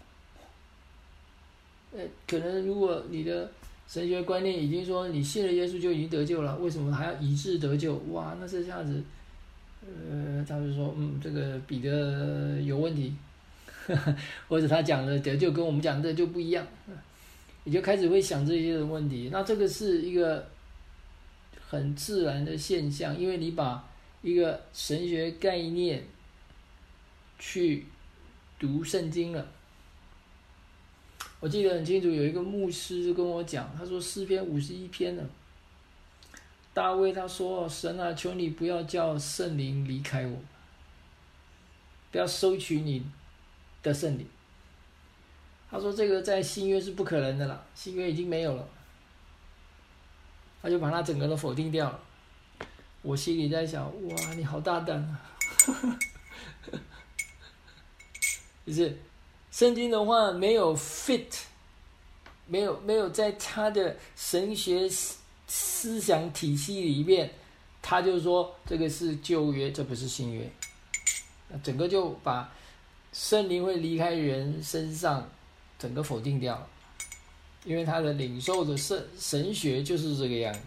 呃，可能如果你的神学观念已经说你信了耶稣就已经得救了，为什么还要以致得救？哇，那这下子，呃，他就说，嗯，这个彼得有问题，或者他讲的得救跟我们讲的就不一样，你就开始会想这些的问题。那这个是一个很自然的现象，因为你把一个神学概念去读圣经了。我记得很清楚，有一个牧师就跟我讲，他说诗篇五十一篇呢，大卫他说，神啊，求你不要叫圣灵离开我，不要收取你的圣灵。他说这个在新约是不可能的了，新约已经没有了，他就把它整个都否定掉了。我心里在想，哇，你好大胆啊！就是圣经的话没有 fit， 没有没有在他的神学思想体系里面，他就说这个是旧约，这不是新约，整个就把圣灵会离开人身上整个否定掉了，因为他的领受的神神学就是这个样子。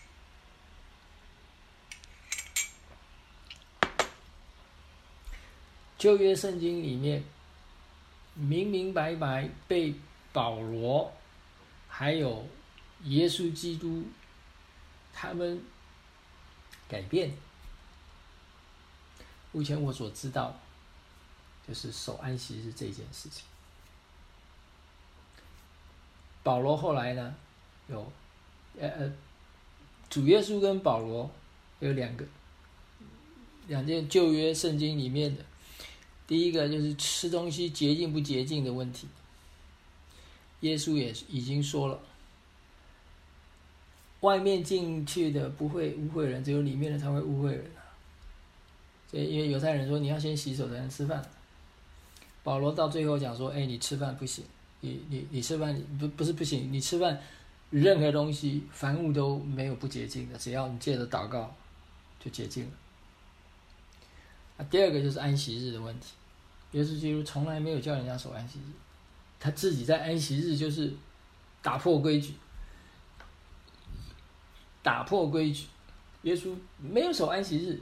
旧约圣经里面明明白白被保罗还有耶稣基督他们改变。目前我所知道就是守安息日这件事情。保罗后来呢，有呃呃，主耶稣跟保罗有两个两件旧约圣经里面的。第一个就是吃东西洁净不洁净的问题，耶稣也已经说了，外面进去的不会污秽人，只有里面的才会污秽人。所以因为犹太人说你要先洗手才能吃饭，保罗到最后讲说，哎，你吃饭不行，你你你吃饭不不是不行，你吃饭任何东西凡物都没有不洁净的，只要你借着祷告就洁净了。啊，第二个就是安息日的问题，耶稣基督从来没有叫人家守安息日，他自己在安息日就是打破规矩，打破规矩，耶稣没有守安息日。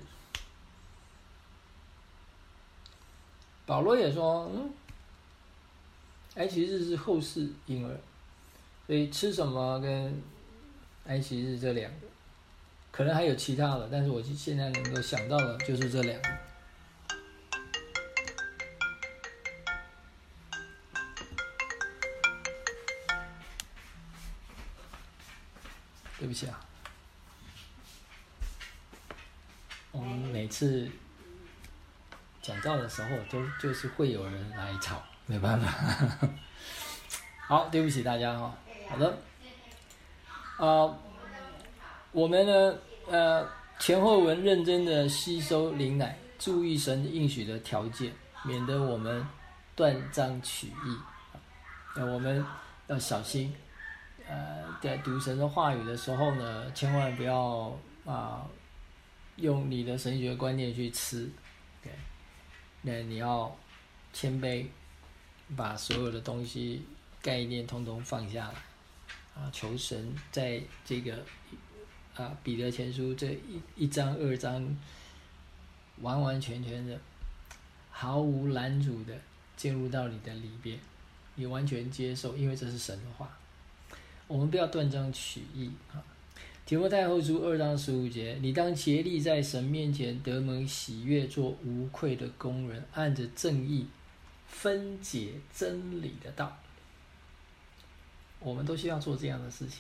保罗也说，嗯， 哀其日是后世婴儿，所以吃什么跟哀其日这两个，可能还有其他的，但是我现在能够想到的就是这两个。对不起啊，我们每次讲到的时候，都就是会有人来吵，没办法。好，对不起大家哈。好的，啊、呃，我们呢，呃，前後文认真的吸收灵奶，注意神应许的条件，免得我们断章取义。呃，我们要小心。呃，在读神的话语的时候呢，千万不要啊，用你的神学观念去吃。对，那你要谦卑，把所有的东西概念通通放下来啊，求神在这个啊彼得前书这一一章二章，完完全全的毫无拦阻的进入到你的里边，你完全接受，因为这是神的话。我们不要断章取义啊！提摩太后书二章十五节，你当竭力在神面前得蒙喜悦，做无愧的工人，按着正义分解真理的道。我们都需要做这样的事情。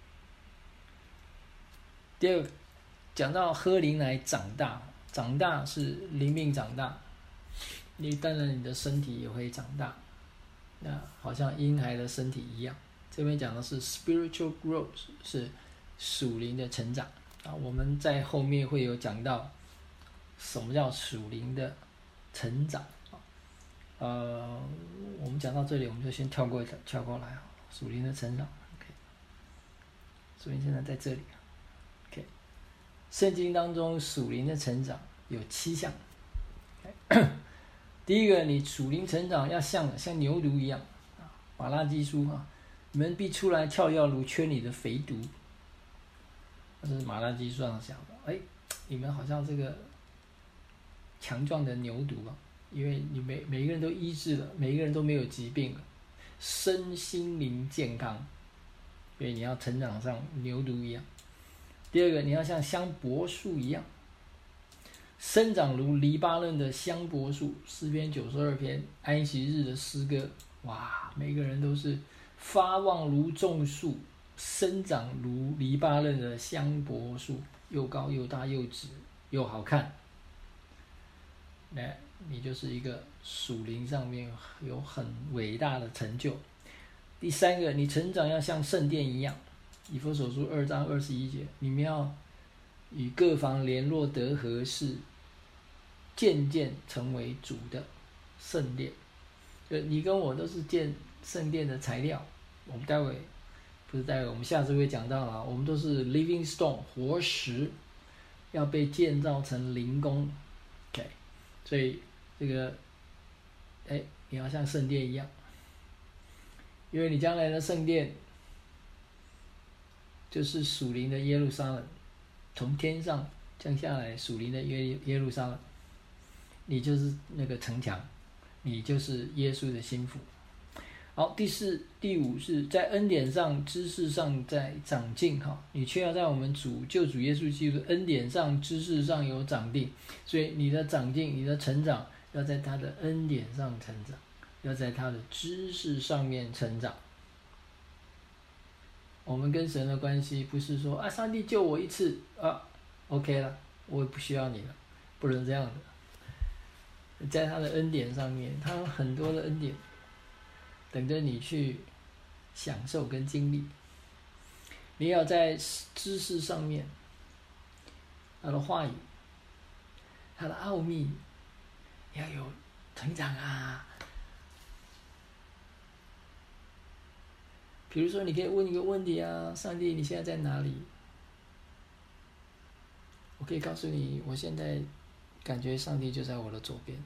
第二个，讲到喝灵奶长大，长大是灵命长大，你当然你的身体也会长大，那好像婴孩的身体一样。这边讲的是 spiritual growth， 是属灵的成长啊。我们在后面会有讲到什么叫属灵的成长啊。呃，我们讲到这里，我们就先跳过跳过来啊。属灵的成长 ，OK。所以现在在这里 ，OK。圣经当中属灵的成长有七项。第一个，你属灵成长要像像牛犊一样啊，马拉基书啊。你们必出来跳跃如圈里的肥犊，这是马拉基书上讲的。哎，你们好像这个强壮的牛犊啊，因为你每每一个人都医治了，每一个人都没有疾病了，身心灵健康，所以你要成长像牛犊一样。第二个，你要像香柏树一样，生长如黎巴嫩的香柏树。诗篇九十二篇安息日的诗歌，哇，每个人都是发旺如种树，生长如黎巴嫩的香柏树，又高又大又直又好看。那你就是一个属灵上面有很伟大的成就。第三个，你成长要像圣殿一样，以弗所书二章二十一节，你们要与各房联络得合适，渐渐成为主的圣殿。你跟我都是建圣殿的材料，我们待会不是待会，我们下次会讲到了，我们都是 living stone 活石，要被建造成灵宫。OK， 所以这个，哎，你要像圣殿一样，因为你将来的圣殿就是属灵的耶路撒冷，从天上降下来属灵的耶耶路撒冷，你就是那个城墙，你就是耶稣的心腹。好，第四、第五是在恩典上、知识上在长进哈，你却要在我们主救主耶稣基督的恩典上、知识上有长进。所以你的长进、你的成长，要在他的恩典上成长，要在他的知识上面成长。我们跟神的关系不是说啊，上帝救我一次啊 ，OK 了，我也不需要你了，不能这样的。在他的恩典上面，他有很多的恩典等着你去享受跟经历。你要在知识上面，他的话语，他的奥秘，要有成长啊。比如说，你可以问一个问题啊，上帝，你现在在哪里？我可以告诉你，我现在感觉上帝就在我的左边。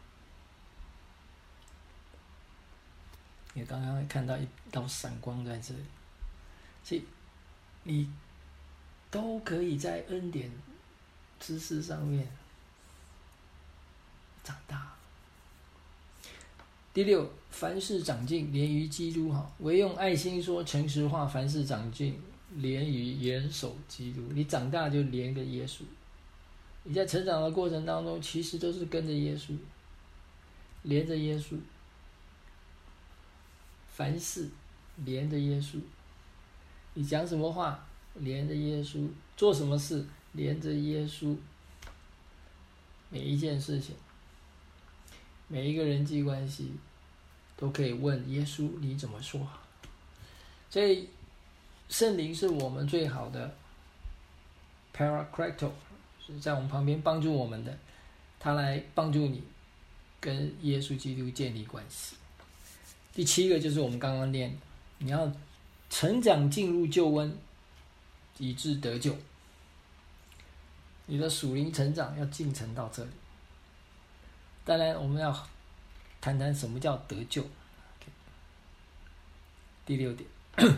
你刚刚会看到一道闪光在这里，所以你都可以在恩典知识上面长大。 第六，凡事长进，连于基督哈，唯用爱心说诚实话，凡事长进，连于严守基督。你长大就连个耶稣，你在成长的过程当中，其实都是跟着耶稣，连着耶稣，凡事连着耶稣。你讲什么话，连着耶稣；做什么事，连着耶稣。每一件事情，每一个人际关系，都可以问耶稣你怎么说。所以圣灵是我们最好的 Paracleto， 是在我们旁边帮助我们的，他来帮助你跟耶稣基督建立关系。第七个就是我们刚刚念的，你要成长进入救恩，以致得救。你的属灵成长要进程到这里。当然我们要谈谈什么叫得救。第六点，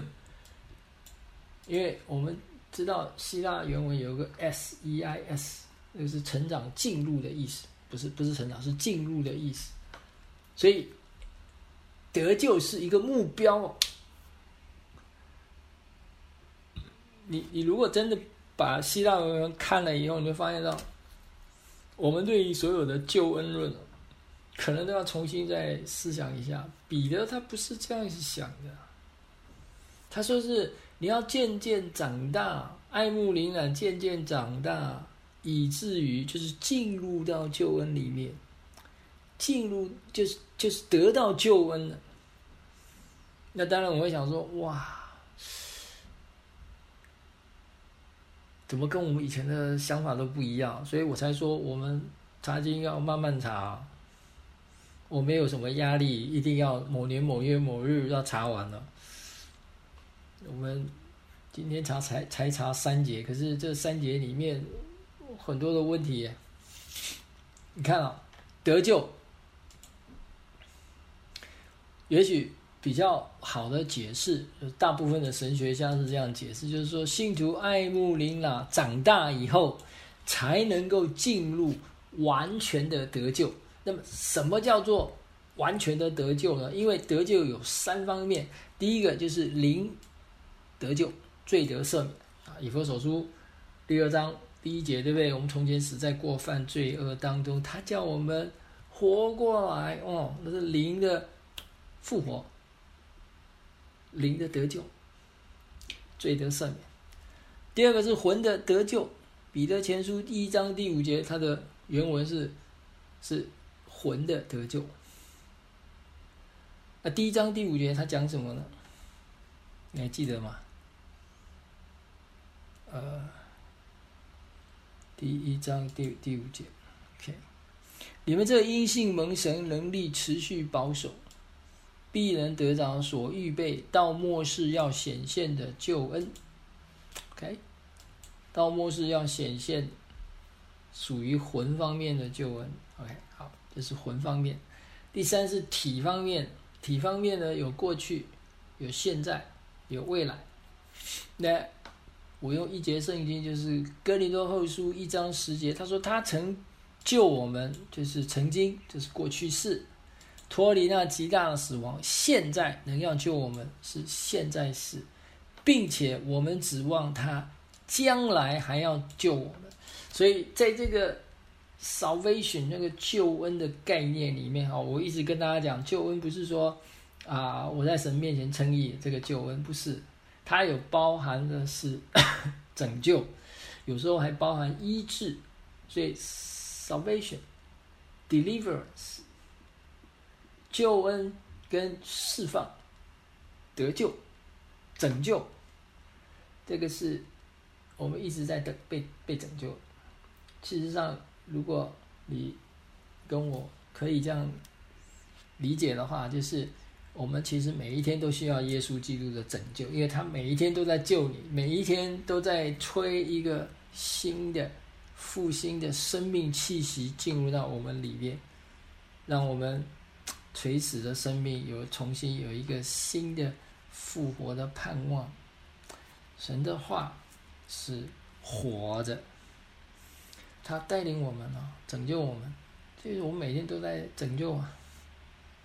因为我们知道希腊原文有个 S E I S， 那个是成长进入的意思，不是不是成长，是进入的意思。所以得救是一个目标哦。你你如果真的把希腊文看了以后，你就发现到，我们对于所有的救恩论，可能都要重新再思想一下。彼得他不是这样子想的，他说是你要渐渐长大，爱慕灵感，渐渐长大，以至于就是进入到救恩里面，进入就是就是得到救恩了。那当然我会想说，哇，怎么跟我们以前的想法都不一样？所以我才说我们查经要慢慢查，我没有什么压力，一定要某年某月某日要查完了。我们今天查才才查三节，可是这三节里面很多的问题耶。你看啊，得救，也许比较好的解释，大部分的神学家是这样解释，就是说信徒爱慕灵啦，长大以后才能够进入完全的得救。那么什么叫做完全的得救呢？因为得救有三方面，第一个就是灵得救，罪得赦免啊。以弗所书第二章第一节，对不对？我们从前死在过犯罪恶当中，他叫我们活过来哦，那是灵的复活，灵的得救，罪得赦免。第二个是魂的得救，彼得前书第一章第五节，它的原文是是魂的得救。那第一章第五节他讲什么呢？你还记得吗？呃，第一章第第五节 ，OK， 你们这因信蒙神能力持续保守，必能得着所预备到末世要显现的救恩。OK， 到末世要显现属于魂方面的救恩。OK， 好，这是魂方面。第三是体方面，体方面呢有过去、有现在、有未来。那我用一节圣经，就是哥林多后书一章十节，他说他曾救我们，就是曾经，就是过去式，脱离那极大的死亡，现在能要救我们是现在式，并且我们指望他将来还要救我们。所以在这个 salvation 那个救恩的概念里面，我一直跟大家讲，救恩不是说啊我在神面前称义，这个救恩不是，它有包含的是拯救，有时候还包含医治。所以 salvation deliverance 救恩跟释放、得救、拯救，这个是我们一直在等被被拯救。事实上，如果你跟我可以这样理解的话，就是我们其实每一天都需要耶稣基督的拯救，因为他每一天都在救你，每一天都在吹一个新的复兴的生命气息进入到我们里面，让我们垂死的生命有重新有一个新的复活的盼望。神的话是活着，他带领我们啊，拯救我们，就是我们每天都在拯救啊。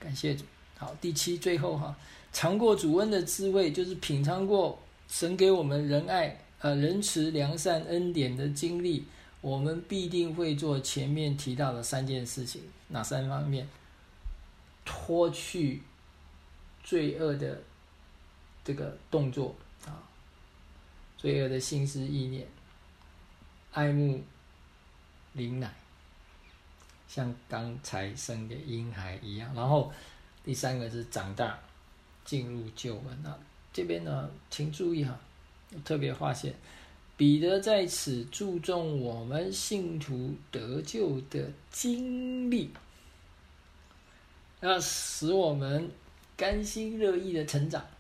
感谢主。好，第七，最后哈，尝过主恩的滋味，就是品尝过神给我们仁爱、呃仁慈、良善、恩典的经历，我们必定会做前面提到的三件事情。哪三方面？脱去罪恶的这个动作啊，罪恶的心思意念，爱慕灵奶，像刚才生的婴孩一样。然后第三个是长大，进入救恩。那这边呢，请注意哈，特别发现彼得在此注重我们信徒得救的经历，要使我们甘心乐意的成长。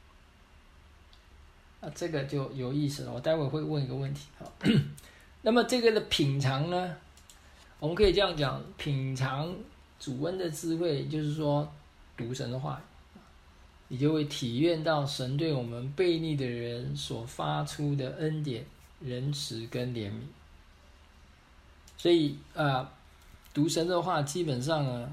啊，这个就有意思了。我待会会问一个问题。好，那么这个的品尝呢，我们可以这样讲：品尝主恩的滋味，就是说读神的话，你就会体验到神对我们悖逆的人所发出的恩典、仁慈跟怜悯。所以啊、呃，读神的话，基本上呢，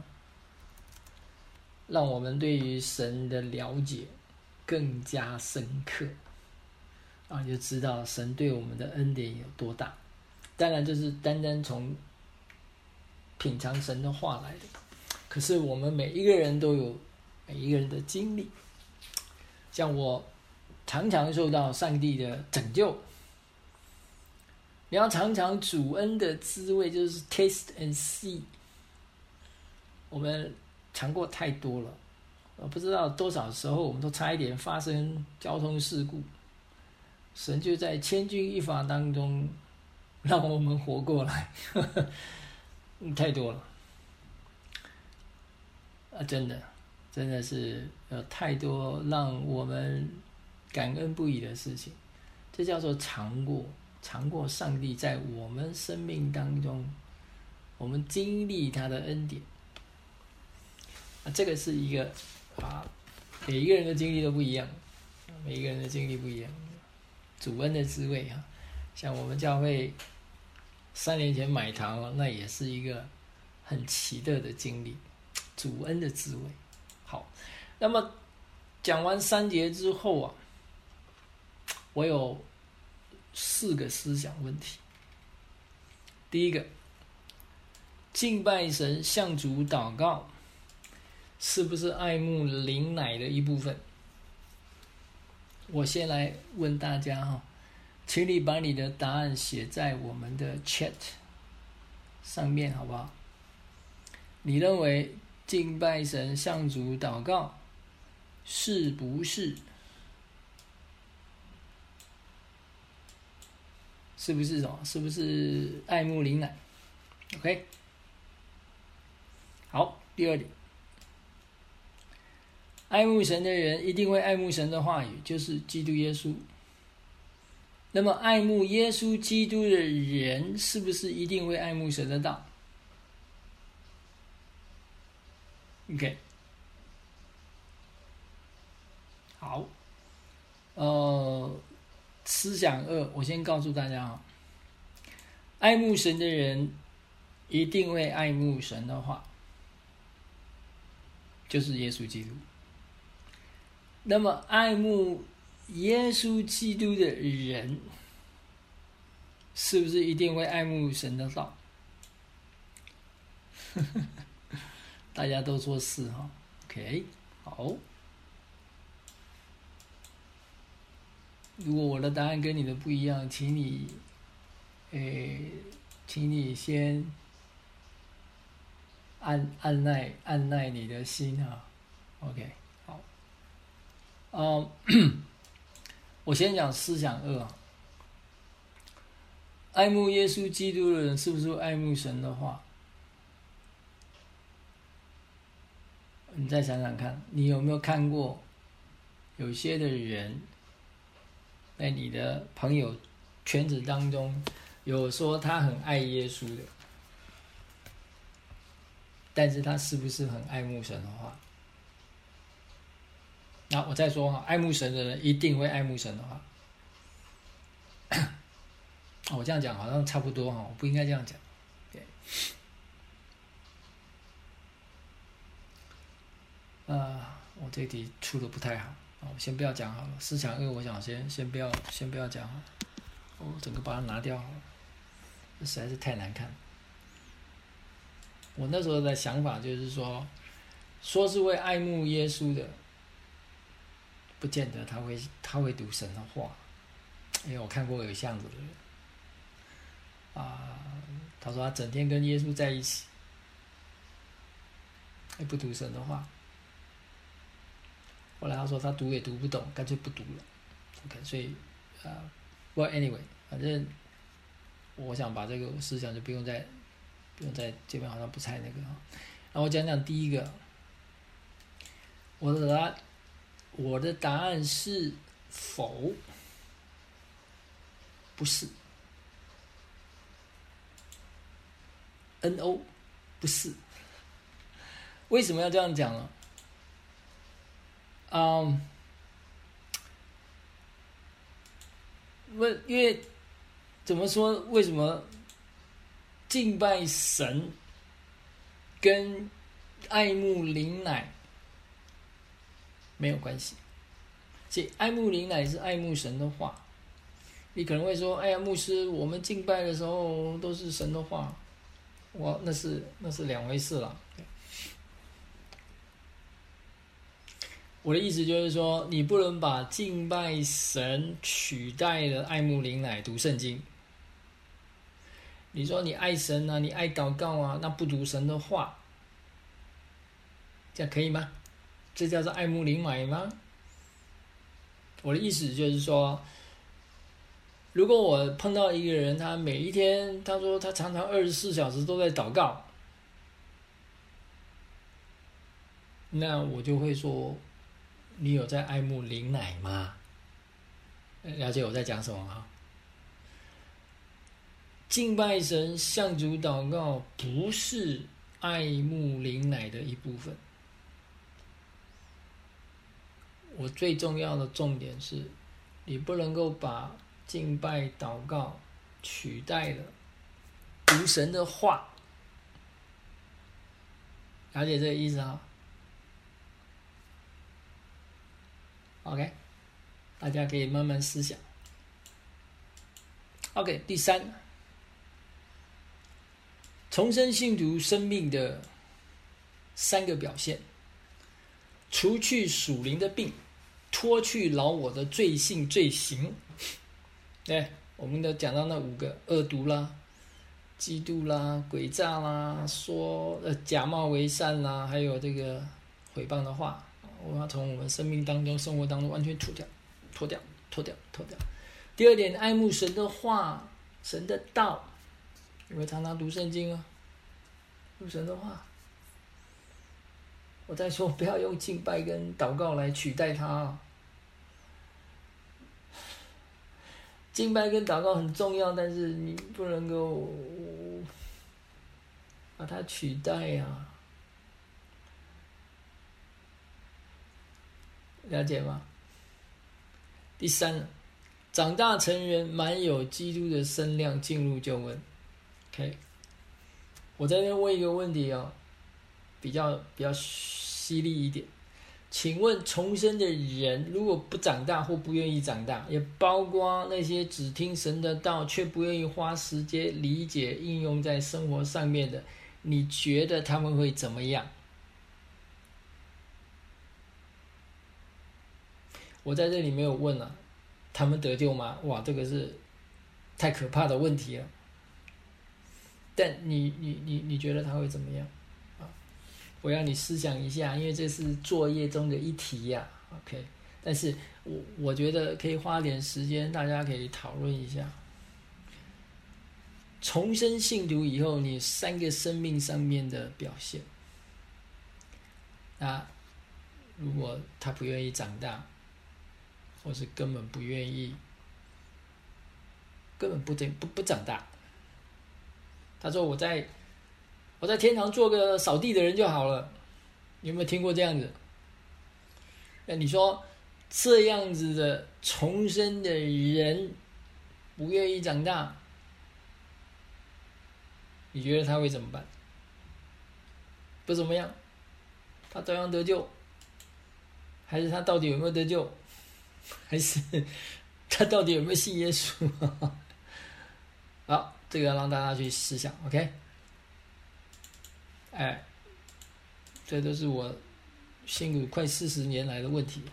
让我们对于神的了解更加深刻，啊，就知道神对我们的恩典有多大。当然，这是单单从品尝神的话来的。可是我们每一个人都有每一个人的经历，像我常常受到上帝的拯救，你要尝尝主恩的滋味，就是 taste and see。我们尝过太多了，我不知道多少时候我们都差一点发生交通事故，神就在千钧一发当中让我们活过来，呵呵，太多了啊！真的，真的是有太多让我们感恩不已的事情，这叫做尝过，尝过上帝在我们生命当中，我们经历他的恩典。啊，这个是一个啊，每一个人的经历都不一样，每一个人的经历不一样，主恩的滋味哈，像我们教会三年前买堂，那也是一个很奇特的经历，主恩的滋味。好，那么讲完三节之后啊，我有四个思想问题。第一个，敬拜神、向主祷告，是不是爱慕灵奶的一部分？我先来问大家哈，请你把你的答案写在我们的 chat 上面，好不好？你认为敬拜神、向主祷告是不是是不是什么？是不是爱慕灵奶 ？OK， 好，第二点。爱慕神的人一定会爱慕神的话语，就是基督耶稣。那么爱慕耶稣基督的人，是不是一定会爱慕神的道 ？OK， 好，呃，思想二，我先告诉大家啊，爱慕神的人一定会爱慕神的话，就是耶稣基督。那么爱慕耶稣基督的人，是不是一定会爱慕神的道？大家都说是哈 ，OK， 好。如果我的答案跟你的不一样，请你，诶，请你先按按耐按耐你的心哈 ，OK。嗯，我先讲思想二，爱慕耶稣基督的人是不是爱慕神的话？你再想想看，你有没有看过有些的人在你的朋友圈子当中有说他很爱耶稣的，但是他是不是很爱慕神的话？那我再说哈，爱慕神的人一定会爱慕神的话。我这样讲好像差不多哈，我不应该这样讲。对， 呃，我这题出的不太好，我先不要讲好了。思想二，我想先先不要先不要讲好了，我整个把它拿掉好了，这实在是太难看。我那时候的想法就是说，说是会爱慕耶稣的，不见得他会他会读神的话，因为我看过有这样子的人啊，他说他整天跟耶稣在一起，也不读神的话。后来他说他读也读不懂，干脆不读了。OK， 所以呃，不过 anyway， 反正我想把这个思想就不用再不用在这边好像不猜那个哈。那我讲讲第一个，我的答案我的答案是否，不是 ，no， 不是。为什么要这样讲呢？嗯，为因为怎么说？为什么敬拜神跟爱慕灵奶没有关系？即爱慕灵奶是爱慕神的话。你可能会说：“哎呀，牧师，我们敬拜的时候都是神的话。”我那是那是两回事了。我的意思就是说，你不能把敬拜神取代了爱慕灵奶读圣经。你说你爱神啊，你爱祷告啊，那不读神的话，这样可以吗？这叫做爱慕灵奶吗？我的意思就是说，如果我碰到一个人，他每一天，他说他常常二十四小时都在祷告，那我就会说，你有在爱慕灵奶吗？了解我在讲什么吗？敬拜神、向主祷告，不是爱慕灵奶的一部分。我最重要的重点是，你不能够把敬拜祷告取代了读神的话。了解这个意思啊 ？OK， 大家可以慢慢思想。OK， 第三，重生信徒生命的三个表现：除去属灵的病，脱去老我的罪性罪行。对，我们都讲到那五个：恶毒啦、嫉妒啦、诡诈啦、说呃假冒为善啦，还有这个毁谤的话，我要从我们生命当中、生活当中完全脱掉、脱掉、脱掉、脱掉。第二点，爱慕神的话、神的道，因为常常读圣经啊，读神的话。我再说，不要用敬拜跟祷告来取代它啊。敬拜跟祷告很重要，但是你不能够把它取代啊，了解吗？第三，长大成人，满有基督的身量，进入救恩。OK， 我在这边问一个问题哦，比较比较犀利一点。请问重生的人如果不长大或不愿意长大，也包括那些只听神的道却不愿意花时间理解应用在生活上面的，你觉得他们会怎么样？我在这里没有问啊，他们得救吗？哇，这个是太可怕的问题了。但你你你你觉得他会怎么样？我要你思想一下，因为这是作业中的一题呀、啊、，OK。但是我我觉得可以花点时间，大家可以讨论一下。重生信徒以后，你三个生命上面的表现。那如果他不愿意长大，或是根本不愿意，根本不不不长大，他说我在。我在天堂做个扫地的人就好了，你有没有听过这样子？那你说这样子的重生的人不愿意长大，你觉得他会怎么办？不怎么样，他照样得救， 还是他到底有没有得救？还是他到底有没有信耶稣？好，这个要让大家去思想 ，OK？ 哎，这都是我辛苦快四十年来的问题。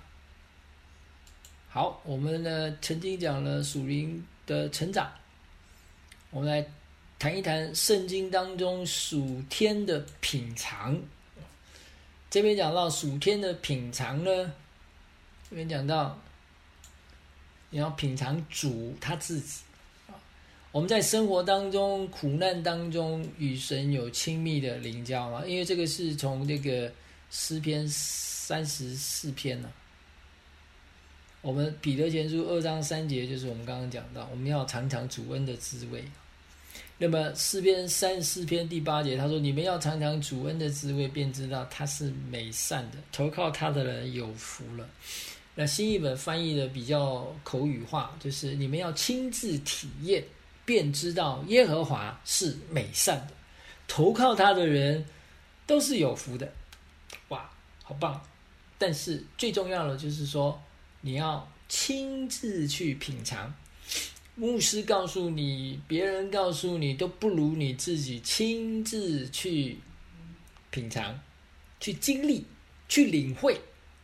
好，我们呢曾经讲了属灵的成长，我们来谈一谈圣经当中属天的品尝。这边讲到属天的品尝呢，这边讲到你要品尝主他自己。我们在生活当中、苦难当中与神有亲密的灵交嘛，因为这个是从这个诗篇三十四篇呢、啊。我们彼得前书二章三节就是我们刚刚讲到，我们要尝尝主恩的滋味。那么诗篇三十四篇第八节他说，你们要尝尝主恩的滋味，便知道他是美善的，投靠他的人有福了。那新译本翻译的比较口语化，就是你们要亲自体验，便知道耶和华是美善的，投靠他的人都是有福的。哇，好棒！但是最重要的就是说，你要亲自去品尝。牧师告诉你，别人告诉你，都不如你自己亲自去品尝、去经历、去领会。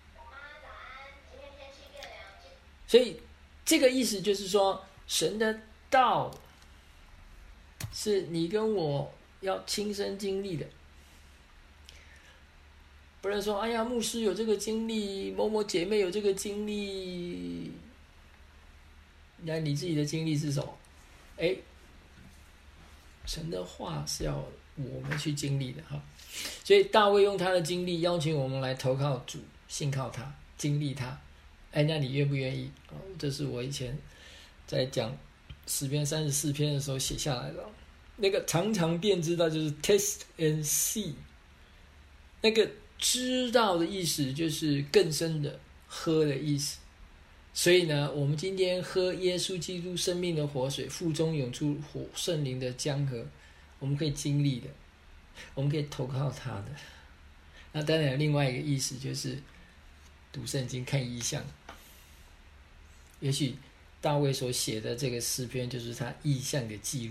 所以这个意思就是说，神的道是你跟我要亲身经历的，不然说，哎呀，牧师有这个经历，某某姐妹有这个经历，那你自己的经历是什么？哎，神的话是要我们去经历的哈。所以大卫用他的经历邀请我们来投靠主，信靠他，经历他。哎，那你愿不愿意？哦，这是我以前在讲诗篇三十四篇的时候写下来的。那个常常便知道就是 taste and see， 那个知道的意思就是更深的喝的意思。所以呢，我们今天喝耶稣基督生命的活水，腹中涌出火圣灵的江河，我们可以经历的，我们可以投靠他的。那当然另外一个意思就是读圣经看异象。也许大卫所写的这个诗篇就是他异象的记录。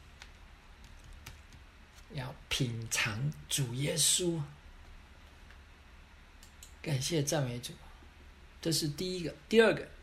要品尝主耶稣，感谢赞美主，这是第一个。第二个，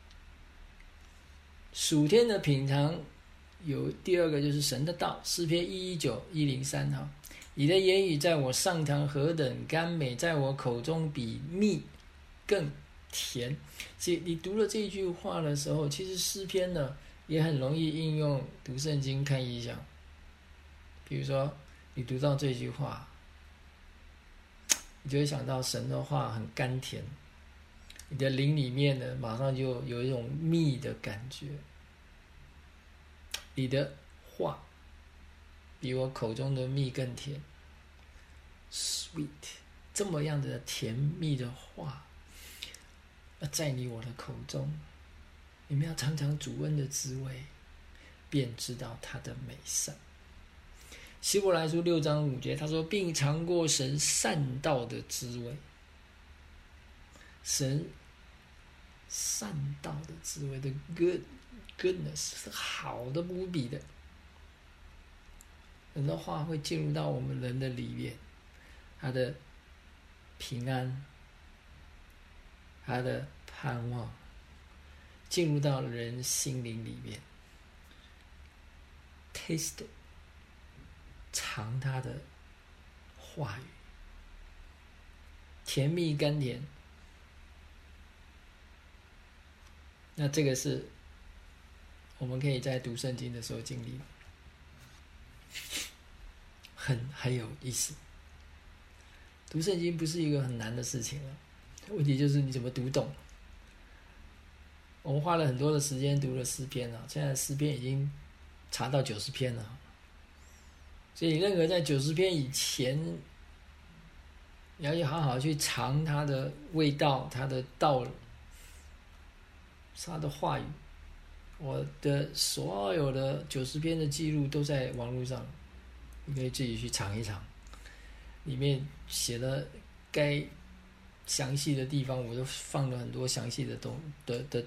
属天的品尝有第二个就是神的道。诗篇一一九一零三哈，你的言语在我上膛何等甘美，在我口中比蜜更甜。其实你读了这一句话的时候，其实诗篇呢也很容易应用读圣经看异象。比如说你读到这句话，你就会想到神的话很甘甜，你的灵里面呢马上就有一种蜜的感觉。你的话比我口中的蜜更甜 ，sweet， 这么样的甜蜜的话，在你我的口中，你们要尝尝主恩的滋味，便知道他的美善。希伯来书六章五节他说，并尝过神善道的滋味。神善道的滋味的 good goodness 是好的无比的。神的话会进入到我们人的里面，他的平安，他的盼望进入到人心灵里面。 taste 尝他的话语，甜蜜甘甜。那这个是我们可以在读圣经的时候经历，很很有意思。读圣经不是一个很难的事情了，问题就是你怎么读懂。我们花了很多的时间读了诗篇了，现在诗篇已经查到九十篇了。所以任何在九十篇以前，你要去好好去尝它的味道，它的道，它的话语。我的所有的九十篇的记录都在网络上，你可以自己去尝一尝。里面写了该详细的地方，我都放了很多详细的东的的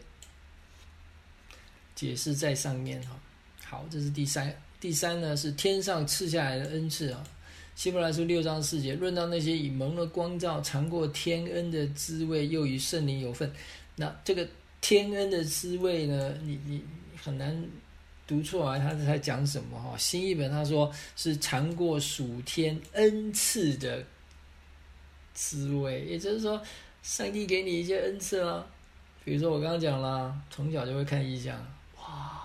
解释在上面哈。好，这是第三。第三呢是天上赐下来的恩赐啊。希伯来书六章四节，论到那些以蒙了光照、尝过天恩的滋味，又与圣灵有份。那这个天恩的滋味呢，你你很难读出来他在讲什么哈。新译本他说是尝过属天恩赐的滋味，也就是说，上帝给你一些恩赐啊。比如说我刚刚讲了，从小就会看异象，哇，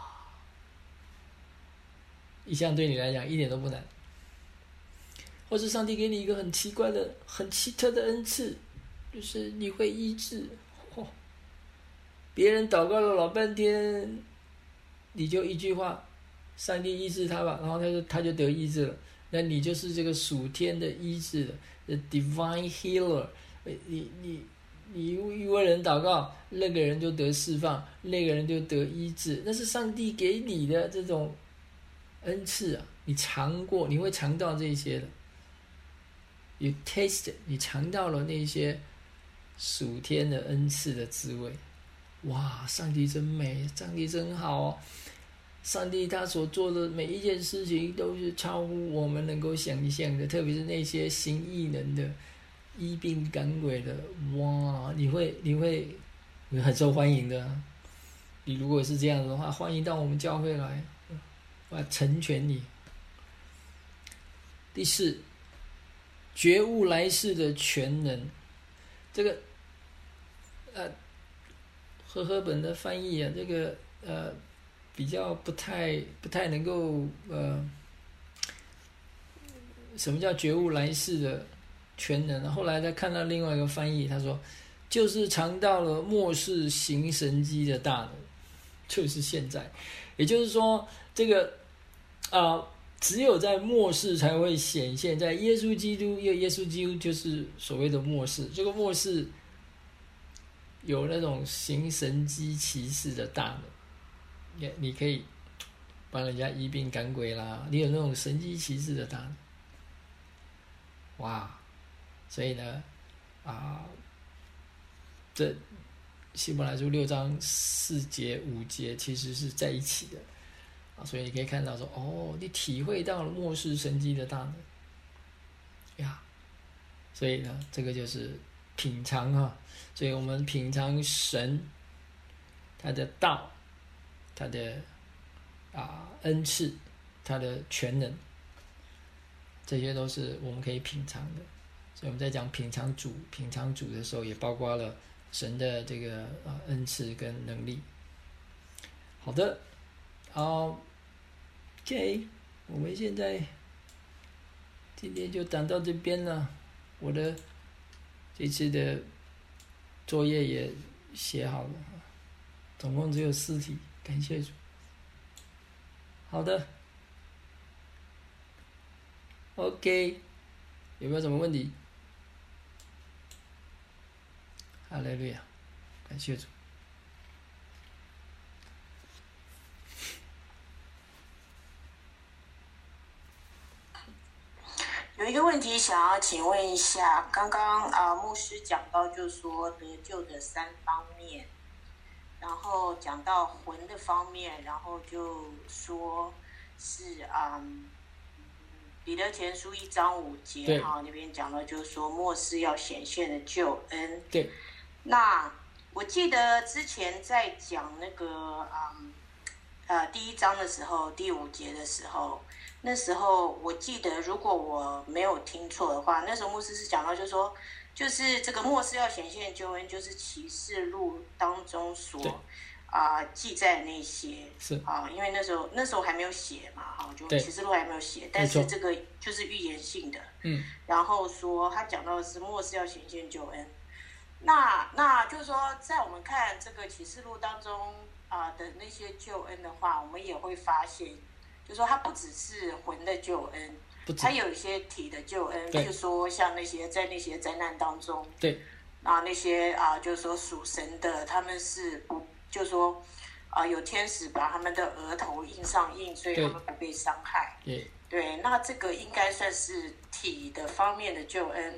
异象对你来讲一点都不难。或是上帝给你一个很奇怪的、很奇特的恩赐，就是你会医治。哦，别人祷告了老半天，你就一句话，上帝医治他吧，然后他就他就得医治了。那你就是这个属天的医治的 ，the divine healer。你你你一为人祷告，那个人就得释放，那个人就得医治，那是上帝给你的这种恩赐啊！你尝过，你会尝到这些的。You taste， 你尝到了那些属天的恩赐的滋味。哇，上帝真美，上帝真好哦！上帝他所做的每一件事情都是超乎我们能够想象的，特别是那些行异能的、医病赶鬼的，哇，你会你会你会很受欢迎的。你如果是这样的话，欢迎到我们教会来，我要成全你。第四，觉悟来世的全能，这个呃，和合本的翻译啊，这个呃比较不太不太能够呃，什么叫觉悟来世的全能？后来再看到另外一个翻译，他说就是尝到了末世行神迹的大能，就是现在，也就是说这个啊。呃只有在末世才会显现，在耶稣基督，因为耶稣基督就是所谓的末世。这个末世有那种行神迹奇事的大能，也你可以帮人家医病赶鬼啦，你有那种神迹奇事的大能，哇！所以呢，啊，这希伯来书六章四节五节其实是在一起的。所以你可以看到说，哦，你体会到了末世神迹的大能呀。所以呢，这个就是品尝啊。所以我们品尝神他的道，他的啊恩赐，他的全能，这些都是我们可以品尝的。所以我们在讲品尝主、品尝主的时候，也包括了神的这个啊恩赐跟能力。好的，好。OK， 我们现在今天就讲到这边了。我的这次的作业也写好了，总共只有四题，感谢主。好的 ，OK， 有没有什么问题？哈利路亚，感谢主。 有一个问题想要请问一下，刚刚啊牧师讲到就是说得救的三方面，然后讲到魂的方面，然后就说是啊彼得前书一章五节哈那边讲到就是说末世要显现的救恩。 对。 那我记得之前在讲那个啊呃第一章的时候，第五节的时候。那时候我记得，如果我没有听错的话，那时候牧师是讲到，就是说，就是这个末世要显现的救恩，就是启示录当中所啊、呃、记载的那些啊、呃，因为那时候那时候还没有写嘛，哈，就启示录还没有写，但是这个就是预言性的， 嗯， 然后说他讲到的是末世要显现救恩，那那就是说，在我们看这个启示录当中啊、呃、的那些救恩的话，我们也会发现。就说它不只是魂的救恩，它有一些体的救恩，譬如说像那些在那些灾难当中， 对， 啊那些啊就是说属神的，他们是不就是说啊有天使把他们的额头印上印，所以他们不被伤害。 对， 对，那这个应该算是体的方面的救恩。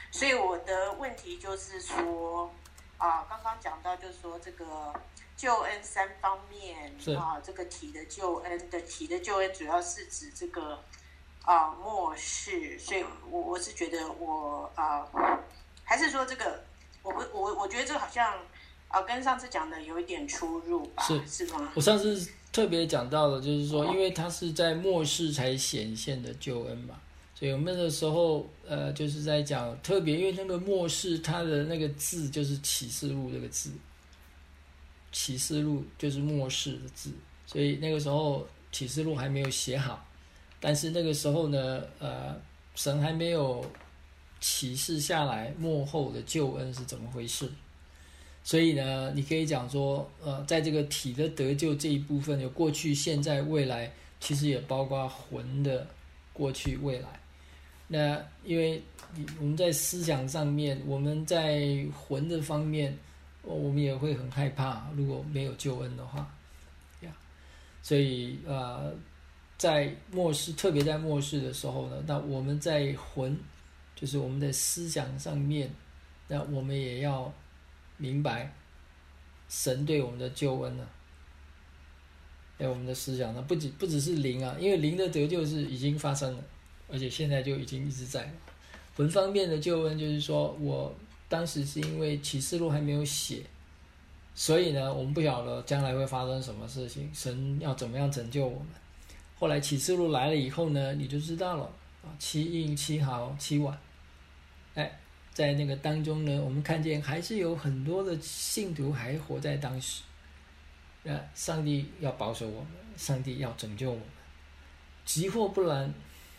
所以我的问题就是说，啊，刚刚讲到就是说这个救恩三方面啊，这个体的救恩的体的救恩主要是指这个啊末世，所以我我是觉得我啊，还是说这个我不我我觉得这个好像啊跟上次讲的有一点出入吧， 是是吗？ 我上次特别讲到了，就是说，因为它是在末世才显现的救恩嘛。所以我们那时候，呃，就是在讲特别，因为那个末世，它的那个字就是启示录这个字，启示录就是末世的字，所以那个时候启示录还没有写好，但是那个时候呢，呃，神还没有启示下来末后的救恩是怎么回事，所以呢，你可以讲说，呃，在这个体的得救这一部分，有过去、现在、未来，其实也包括魂的过去、未来。那因为我们在思想上面，我们在魂的方面，我们也会很害怕，如果没有救恩的话，呀，所以呃，在末世，特别在末世的时候呢，那我们在魂，就是我们的思想上面，那我们也要明白神对我们的救恩呢、啊，在我们的思想上，不只不只是灵啊，因为灵的得救是已经发生了。而且现在就已经一直在了。魂方面的救恩就是说，我当时是因为启示录还没有写，所以呢，我们不晓得将来会发生什么事情，神要怎么样拯救我们。后来启示录来了以后呢，你就知道了啊，七印、七毫、七碗，哎，在那个当中呢，我们看见还是有很多的信徒还活在当时。那上帝要保守我们，上帝要拯救我们，急或不然。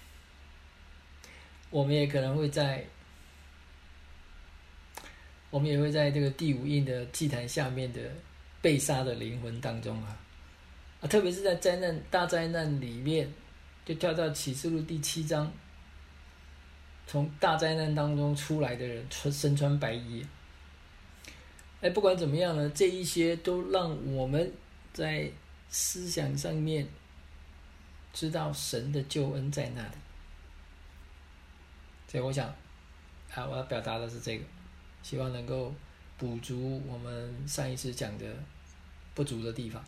我们也可能会在，我们也会在这个第五印的祭坛下面的被杀的灵魂当中啊，啊，特别是在灾难大灾难里面，就跳到启示录第七章，从大灾难当中出来的人，穿身穿白衣。哎，不管怎么样呢，这一些都让我们在思想上面知道神的救恩在那里。所以我想，啊，我要表达的是这个，希望能够补足我们上一次讲的不足的地方。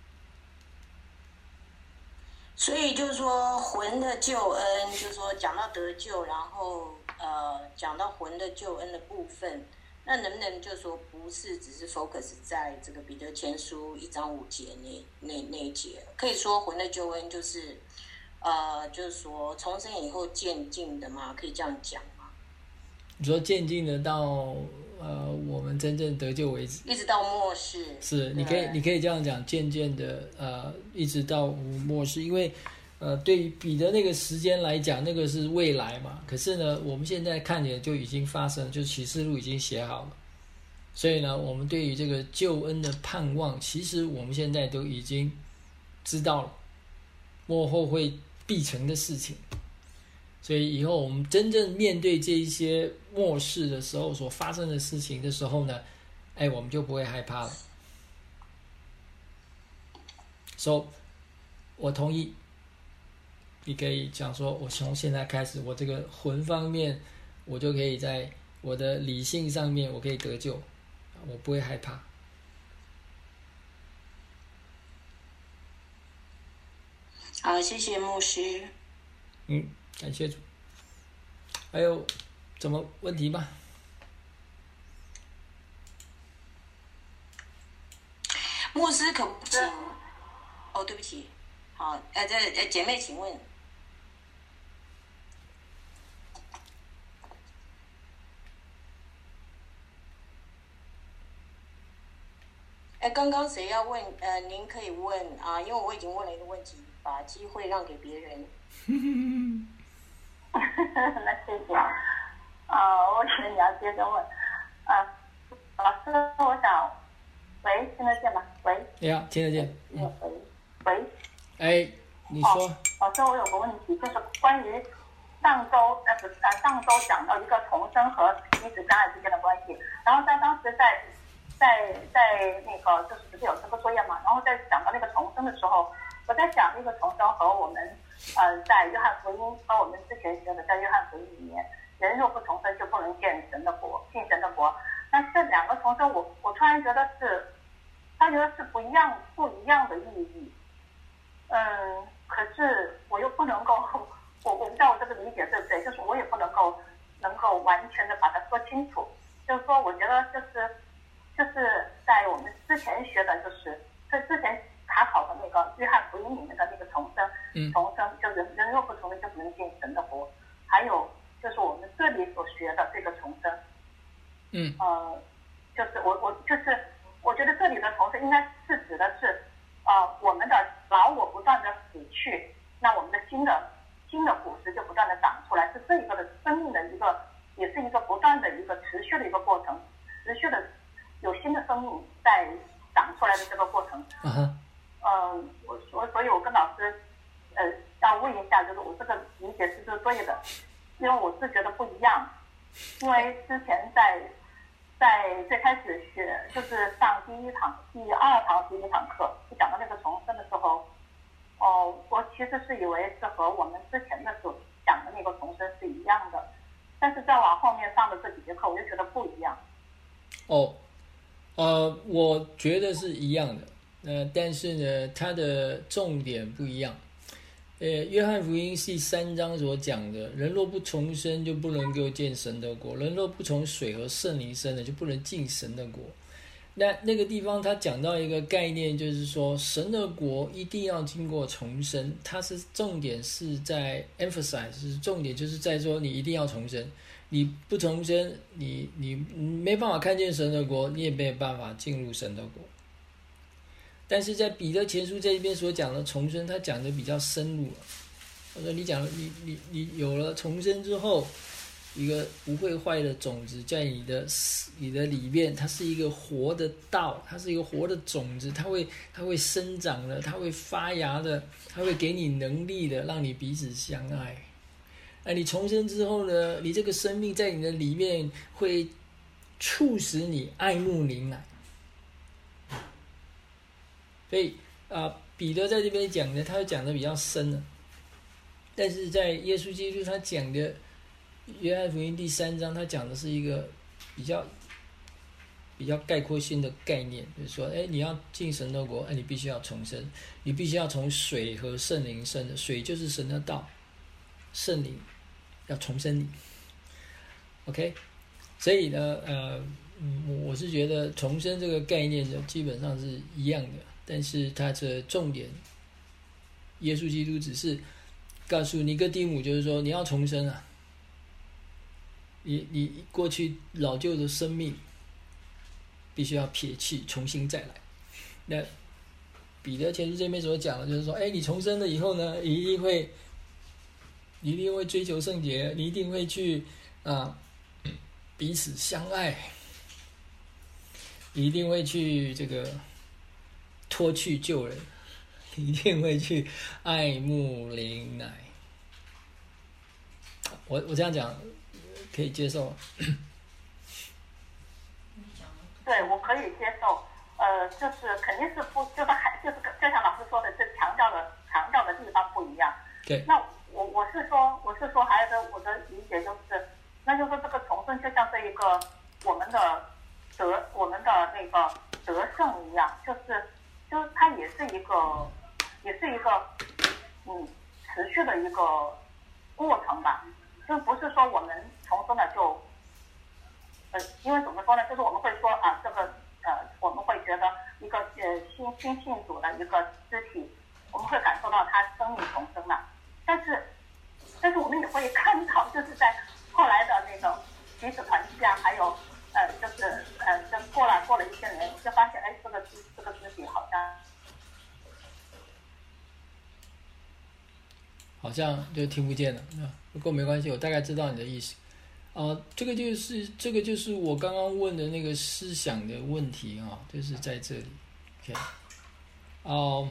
所以就是说，魂的救恩，就是说讲到得救，然后呃，讲到魂的救恩的部分，那能不能就是说不是只是 focus 在这个彼得前书一章五节那那那一节？可以说魂的救恩就是。呃，就是说重生以后渐进的嘛，可以这样讲吗？ 你说渐进的到呃，我们真正得救为止， 一直到末世。 是，你可以你可以这样讲，渐渐的呃，一直到末世，因为呃，对于彼得那个时间来讲，那个是未来嘛。可是呢，我们现在看见就已经发生，就是启示录已经写好了。所以呢，我们对于这个救恩的盼望，其实我们现在都已经知道了，末后会必成的事情，所以以后我们真正面对这一些末世的时候所发生的事情的时候呢，哎，我们就不会害怕了。所以，我同意，你可以讲说，我从现在开始，我这个魂方面，我就可以在我的理性上面，我可以得救，我不会害怕。 好，谢谢牧师。 嗯，感谢主。还有什么问题吗？ 牧师可不请？哦，对不起。好，呃，这呃，姐妹，请问。哎，刚刚谁要问？呃，您可以问啊，因为我已经问了一个问题，把机会让给别人。 那谢谢。啊，我觉得你要接着问。啊，老师，我想，喂，听得见吗？喂。 呀，听得见。 嗯。喂。喂。 哎，你说。 哦，老师，我有个问题，就是关于上周呃不是呃上周讲到一个重生和离子障碍之间的关系，然后在当时在在在那个就是不是有这个作业嘛，然后在讲到那个重生的时候，我在想那个重生和我们呃在约翰福音和我们之前学的在约翰福音里面人若不重生，就不能见神的国，进神的国。那这两个重生，我我突然觉得是，他觉得是不一样不一样的意义。嗯，可是我又不能够，我我不知道我这个理解对不对，就是我也不能够能够完全的把它说清楚。就是说，我觉得就是就是在我们之前学的，就是在之前查考的那个约翰福音里面的那个重生， 嗯， 重生就人人若不重生，就不能进神的国。还有就是我们这里所学的这个重生， 嗯， 呃，就是我我就是我觉得这里的重生应该是指的是，呃，我们的老我不断的死去，那我们的新的新的骨质就不断的长出来，是这一个的生命的一个，也是一个不断的一个持续的一个过程，持续的有新的生命在长出来的这个过程。 啊哈， 嗯，我我所以，我跟老师，呃，要问一下，就是我这个理解是不是对的？因为我是觉得不一样，因为之前在在最开始学，就是上第一堂、第二堂、第一堂课，就讲到那个重生的时候，哦，我其实是以为是和我们之前的所讲的那个重生是一样的，但是再往后面上的这几节课，我就觉得不一样。 哦，呃，我觉得是一样的，呃，但是呢，它的重点不一样。呃，约翰福音第三章所讲的，人若不重生，就不能够见神的国；人若不从水和圣灵生的，就不能进神的国。那那个地方他讲到一个概念，就是说神的国一定要经过重生，它是重点是在 emphasize， 是重点就是在说你一定要重生，你不重生，你你没办法看见神的国，你也没有办法进入神的国。但是在彼得前书这一边所讲的重生，他讲的比较深入了。他说你讲你你你有了重生之后，一个不会坏的种子在你的你的里面，它是一个活的道，它是一个活的种子，它会它会生长的，它会发芽的，它会给你能力的，让你彼此相爱。那你重生之后呢，你这个生命在你的里面会促使你爱慕灵来。所以啊、呃，彼得在这边讲的，他讲的比较深了。但是在耶稣基督他讲的约翰福音第三章，他讲的是一个比较比较概括性的概念，就是说，哎，你要进神的国，哎，你必须要重生，你必须要从水和圣灵生的，水就是神的道，圣灵要重生你。OK， 所以呢，呃，我是觉得重生这个概念呢，基本上是一样的。但是它的重点，耶稣基督只是告诉尼哥底母，就是说你要重生啊，你你过去老旧的生命必须要撇弃，重新再来。那彼得前书这边所讲的就是说，哎，你重生了以后呢，你一定会，你一定会追求圣洁，你一定会去啊彼此相爱，你一定会去这个脱去旧人，一定会去爱慕灵奶。我我这样讲可以接受吗？ 对，我可以接受。呃，就是肯定是不，就是还就是就像老师说的，是强调的强调的地方不一样。 对。 那我我是说，我是说，还有个我的理解就是，那就是这个重生就像这一个我们的得我们的那个得胜一样，就是就是它也是一个也是一个嗯持续的一个过程吧，就不是说我们重生了就呃，因为怎么说呢，就是我们会说啊，这个呃，我们会觉得一个呃新新信主的一个肢体，我们会感受到他生命重生了，但是但是我们也会看到，就是在后来的那种彼此团契啊，还有呃，就是呃，就过了过了一些年，就发现哎，这个肢这个肢体好像好像就听不见了啊。不过没关系，我大概知道你的意思。啊、呃，这个就是这个就是我刚刚问的那个思想的问题啊，就是在这里。OK， 哦、呃，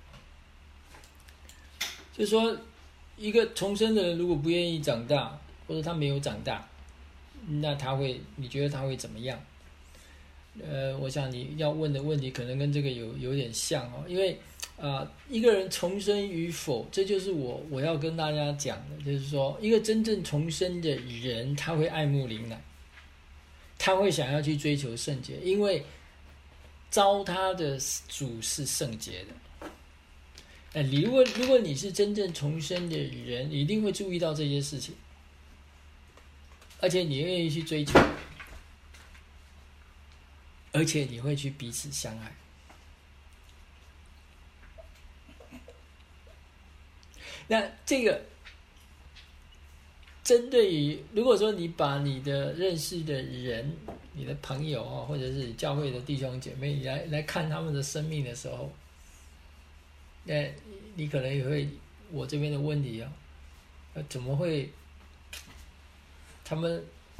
就是说一个重生的人如果不愿意长大，或者他没有长大，那他会，你觉得他会怎么样？呃，我想你要问的问题可能跟这个有有点像哦，因为啊、呃，一个人重生与否，这就是我我要跟大家讲的，就是说，一个真正重生的人，他会爱慕灵奶，他会想要去追求圣洁，因为召他的主是圣洁的。哎，你如果如果你是真正重生的人，你一定会注意到这些事情，而且你愿意去追求，而且你会去彼此相爱。那这个针对于，如果说你把你的认识的人、你的朋友啊，或者是教会的弟兄姐妹，你来来看他们的生命的时候，那你可能也会我这边的问题啊，怎么会他们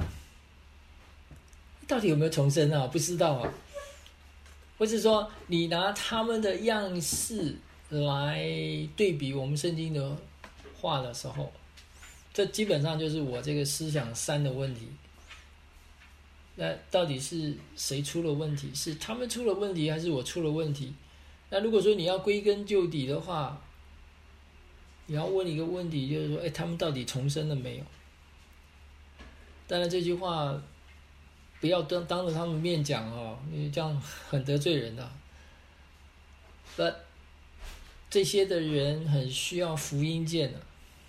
到底有没有重生啊？不知道啊，或者说你拿他们的样式来对比我们圣经的话的时候，这基本上就是我这个思想三的问题。那到底是谁出了问题？是他们出了问题，还是我出了问题？那如果说你要归根究底的话，你要问一个问题，就是说，哎，他们到底重生了没有？当然这句话不要当当着他们面讲哦，因为这样很得罪人的、啊。But 这些的人很需要福音见的、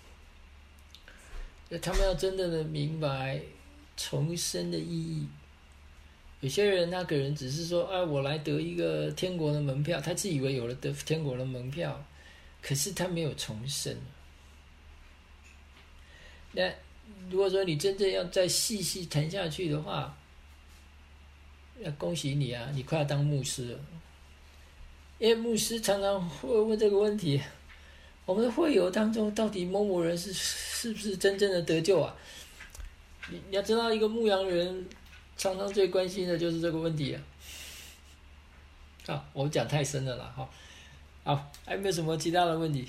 啊，他们要真正的明白重生的意义。有些人他可能只是说，哎，我来得一个天国的门票，他自以为有了得天国的门票，可是他没有重生。那如果说你真正要再细细谈下去的话，要恭喜你啊，你快要当牧师了。因为牧师常常会问这个问题：我们的会友当中，到底某某人是是不是真正的得救啊？你你要知道，一个牧羊人常常最关心的就是这个问题啊。啊，我讲太深了啦，哈。好，还有没有什么其他的问题？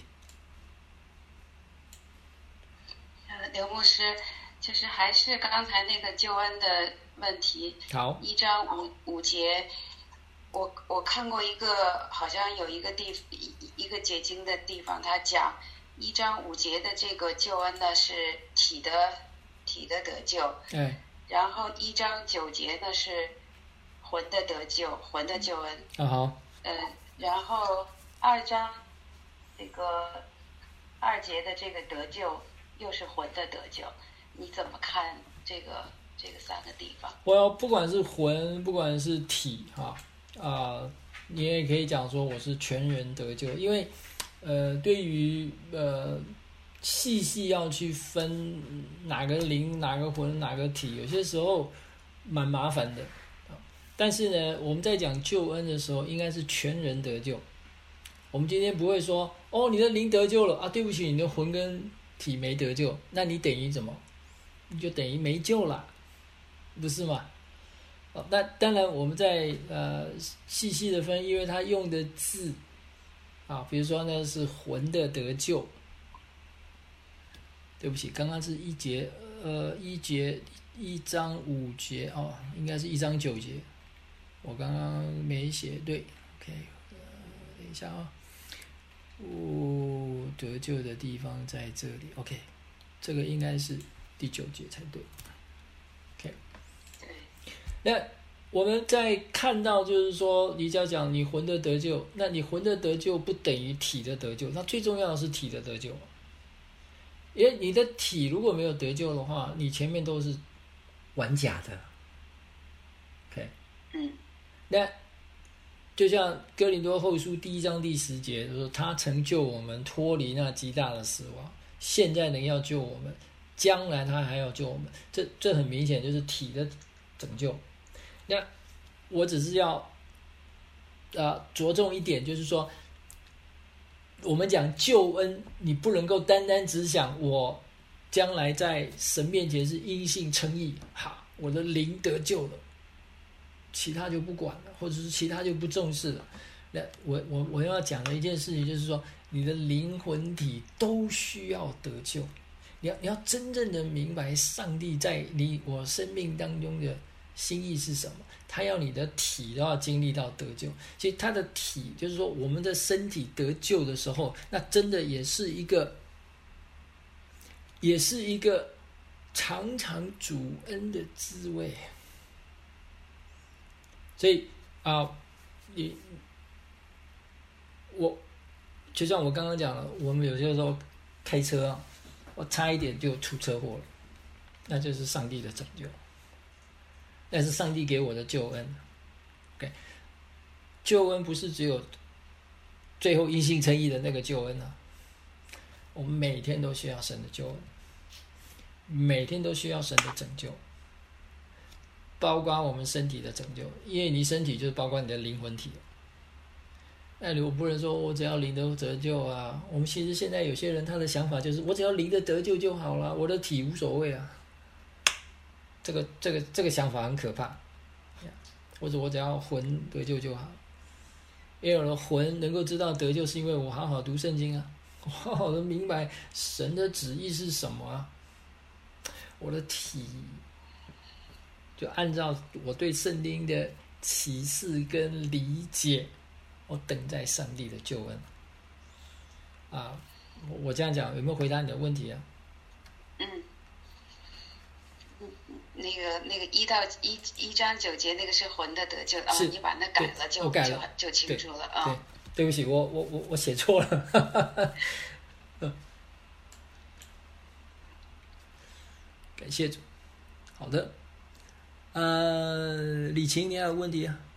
呃，刘牧师，就是还是刚才那个救恩的问题。 好， 一章五五节，我我看过一个，好像有一个地一一个解经的地方，他讲一章五节的这个救恩呢是体的体的得救， 哎， 然后一章九节呢是魂的得救，魂的救恩。 啊好， 呃，然后二章这个二节的这个得救又是魂的得救，你怎么看这个这个三个地方？ 我不管是魂，不管是体，哈啊、呃，你也可以讲说我是全人得救，因为呃，对于呃细细要去分哪个灵、哪个魂、哪个体，有些时候蛮麻烦的。但是呢，我们在讲救恩的时候，应该是全人得救。我们今天不会说，哦，你的灵得救了啊，对不起，你的魂跟体没得救，那你等于什么？你就等于没救了，不是吗？哦，那当然，我们在呃细细的分，因为他用的字啊，比如说那是魂的得救。对不起，刚刚是一节，呃，一节一章五节哦，应该是一章九节。我刚刚没写对 ，OK， 呃，等一下啊、哦，哦，得救的地方在这里 ，OK， 这个应该是第九节才对 ，OK。那我们在看到就是说，你只要讲你魂的得救，那你魂的得救不等于体的得救，那最重要的是体的得救，因为你的体如果没有得救的话，你前面都是玩假的 ，OK， 嗯。 那就像哥林多后书第一章第十节说，他曾救我们脱离那极大的死亡，现在能要救我们，将来他还要救我们。这这很明显就是体的拯救。那我只是要啊、呃、着重一点，就是说，我们讲救恩，你不能够单单只想我将来在神面前是因信称义，好，我的灵得救了。其他就不管了，或者是其他就不重视了。那我我我要讲的一件事情就是说，你的灵魂体都需要得救。你要你要真正的明白上帝在你我生命当中的心意是什么？他要你的体都要经历到得救。其实他的体就是说，我们的身体得救的时候，那真的也是一个，也是一个尝尝主恩的滋味。所以啊，你我就像我刚刚讲了，我们有些时候开车啊，我差一点就出车祸了，那就是上帝的拯救。那是上帝给我的救恩 ，OK， 救恩不是只有最后因信称义的那个救恩啊，我们每天都需要神的救恩，每天都需要神的拯救，包括我们身体的拯救，因为你身体就是包括你的灵魂体。那你我不能说我只要灵的得救啊，我们其实现在有些人他的想法就是我只要灵的得救就好了，我的体无所谓啊。这个这个这个想法很可怕，或者我只要魂得救就好，因为我的魂能够知道得救，是因为我好好读圣经啊，我好好的明白神的旨意是什么啊。我的体就按照我对圣经的启示跟理解，我等待上帝的救恩啊。我这样讲有没有回答你的问题啊？ 嗯。那个那个一到一一章九节那个是魂的得救，哦，你把那改了就我改了就就清楚了啊。 对，对不起，我我我我写错了。感谢主。好的，呃，李晴，你还有问题啊？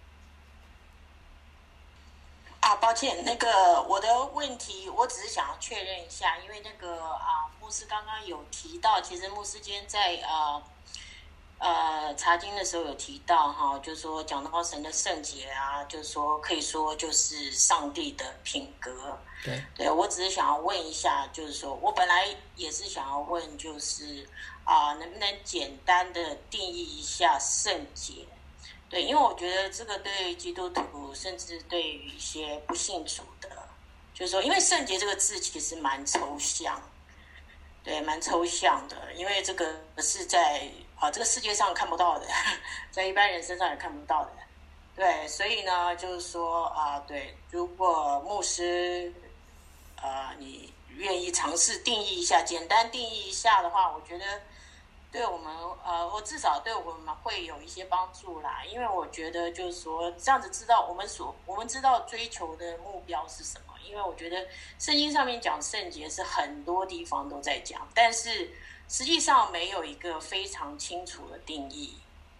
啊，抱歉，那个我的问题，我只是想要确认一下，因为那个啊，牧师刚刚有提到，其实牧师今天在啊。呃，查经的时候有提到哈，就是说讲到神的圣洁啊，就是说可以说就是上帝的品格。 对， 对我只是想要问一下，就是说我本来也是想要问，就是啊、呃，能不能简单的定义一下圣洁？对，因为我觉得这个对基督徒，甚至对于一些不信主的，就是说，因为圣洁这个字其实蛮抽象，对，蛮抽象的，因为这个是在。啊，这个世界上看不到的，在一般人身上也看不到的，对，所以呢，就是说啊，对，如果牧师，呃，你愿意尝试定义一下，简单定义一下的话，我觉得对我们，呃，我至少对我们会有一些帮助啦，因为我觉得就是说这样子知道我们所我们知道追求的目标是什么，因为我觉得圣经上面讲圣洁是很多地方都在讲，但是。实际上没有一个非常清楚的定义。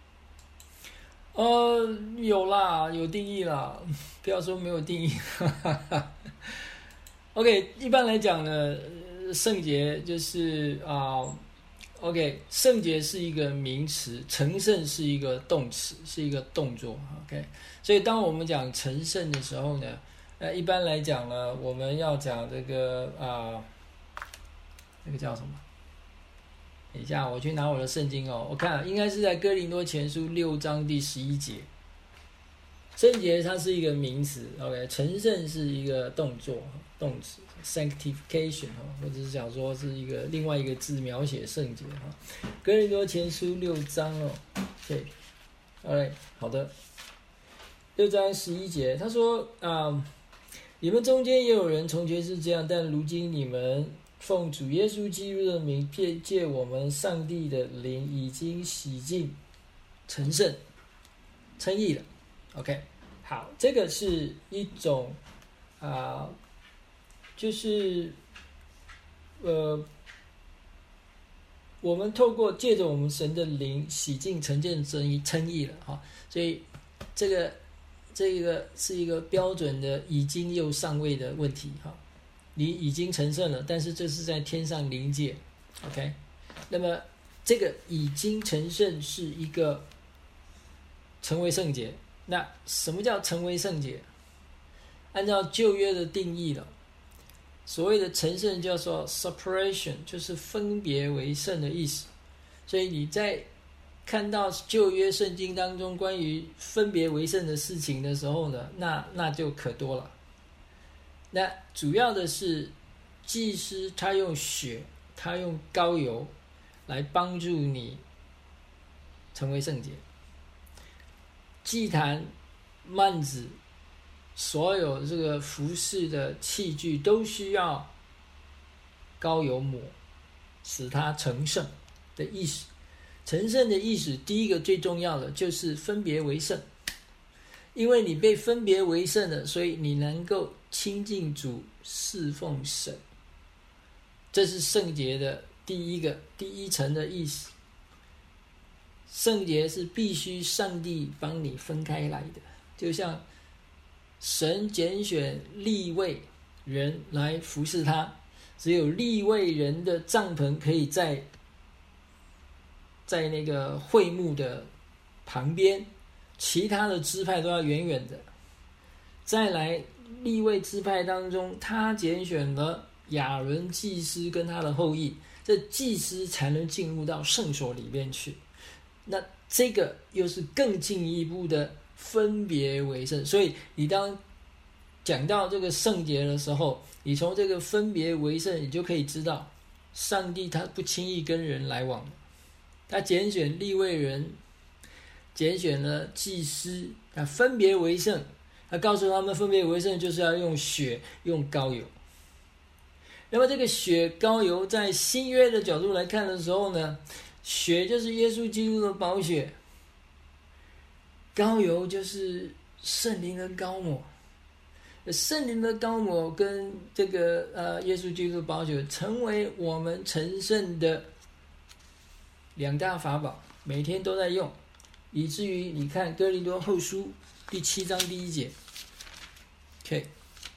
呃，有啦，有定义啦，不要说没有定义。OK， 一般来讲呢，圣洁就是啊、呃、，OK， 圣洁是一个名词，成圣是一个动词，是一个动作。OK， 所以当我们讲成圣的时候呢，呃，一般来讲呢，我们要讲这个啊、呃，那个叫什么？等一下，我去拿我的圣经哦。我看应该是在哥林多前书六章第十一节。圣洁它是一个名词 ，OK， 成圣是一个动作动词 ，sanctification 或者是讲说是一个另外一个字描写圣洁哈。哥林多前书六章哦，对 ，OK， 好的，六章十一节，他说啊、嗯，你们中间也有人从前是这样，但如今你们。奉主耶稣基督的名，借我们上帝的灵，已经洗净、成圣、称义了。OK， 好，这个是一种啊、呃，就是呃，我们透过借着我们神的灵洗净、成圣、称义、称义了哈。所以这个这个是一个标准的已经又尚未的问题哈。你已经成圣了，但是这是在天上灵界 ，OK？ 那么这个已经成圣是一个成为圣洁。那什么叫成为圣洁？按照旧约的定义了，所谓的成圣叫做 separation， 就是分别为圣的意思。所以你在看到旧约圣经当中关于分别为圣的事情的时候呢，那那就可多了。那主要的是祭司他用血，他用膏油来帮助你成为圣洁。 祭坛、幔子，所有这个服饰的器具都需要膏油抹，使它成圣的意思。成圣的意思，第一个最重要的就是分别为圣，因为你被分别为圣了，所以你能够亲近主，侍奉神。这是圣洁的第一个第一层的意思。圣洁是必须上帝帮你分开来的，就像神拣选利未人来服侍他，只有利未人的帐篷可以在在那个会幕的旁边，其他的支派都要远远的。再来，利未支派当中，他拣选了亚伦祭司跟他的后裔，这祭司才能进入到圣所里面去。那这个又是更进一步的分别为圣。所以你当讲到这个圣洁的时候，你从这个分别为圣，你就可以知道上帝他不轻易跟人来往，他拣选利未人，拣选了祭司，他分别为圣，他告诉他们分别为圣就是要用血用膏油。那么这个血膏油在新约的角度来看的时候呢，血就是耶稣基督的宝血，膏油就是圣灵的膏抹。圣灵的膏抹跟这个呃耶稣基督的宝血成为我们成圣的两大法宝，每天都在用，以至于你看哥林多后书第七章第一节 ，OK，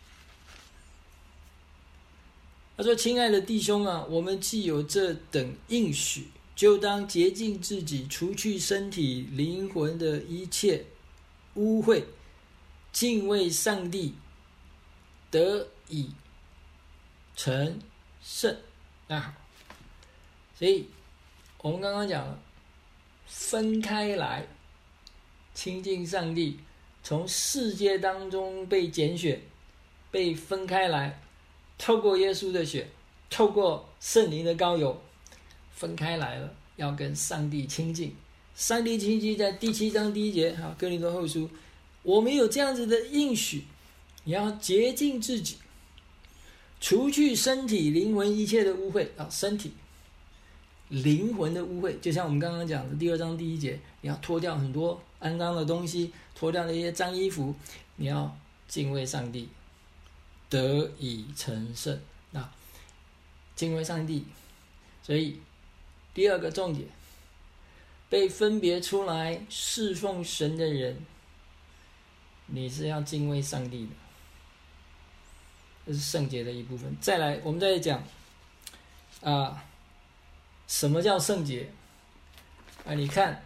他说：“亲爱的弟兄啊，我们既有这等应许，就当洁净自己，除去身体灵魂的一切污秽，敬畏上帝，得以成圣。”那好，所以我们刚刚讲了，分开来亲近上帝，从世界当中被拣选，被分开来，透过耶稣的血，透过圣灵的膏油，分开来了，要跟上帝亲近。上帝亲近在第七章第一节，好，哥林多后书，我们有这样子的应许，你要洁净自己，除去身体灵魂一切的污秽啊，身体灵魂的污秽，就像我们刚刚讲的第二章第一节，你要脱掉很多肮脏的东西，脱掉那些脏衣服，你要敬畏上帝，得以成圣。那敬畏上帝，所以第二个重点，被分别出来侍奉神的人，你是要敬畏上帝的，这是圣洁的一部分。再来，我们再讲啊、呃，什么叫圣洁？啊，你看，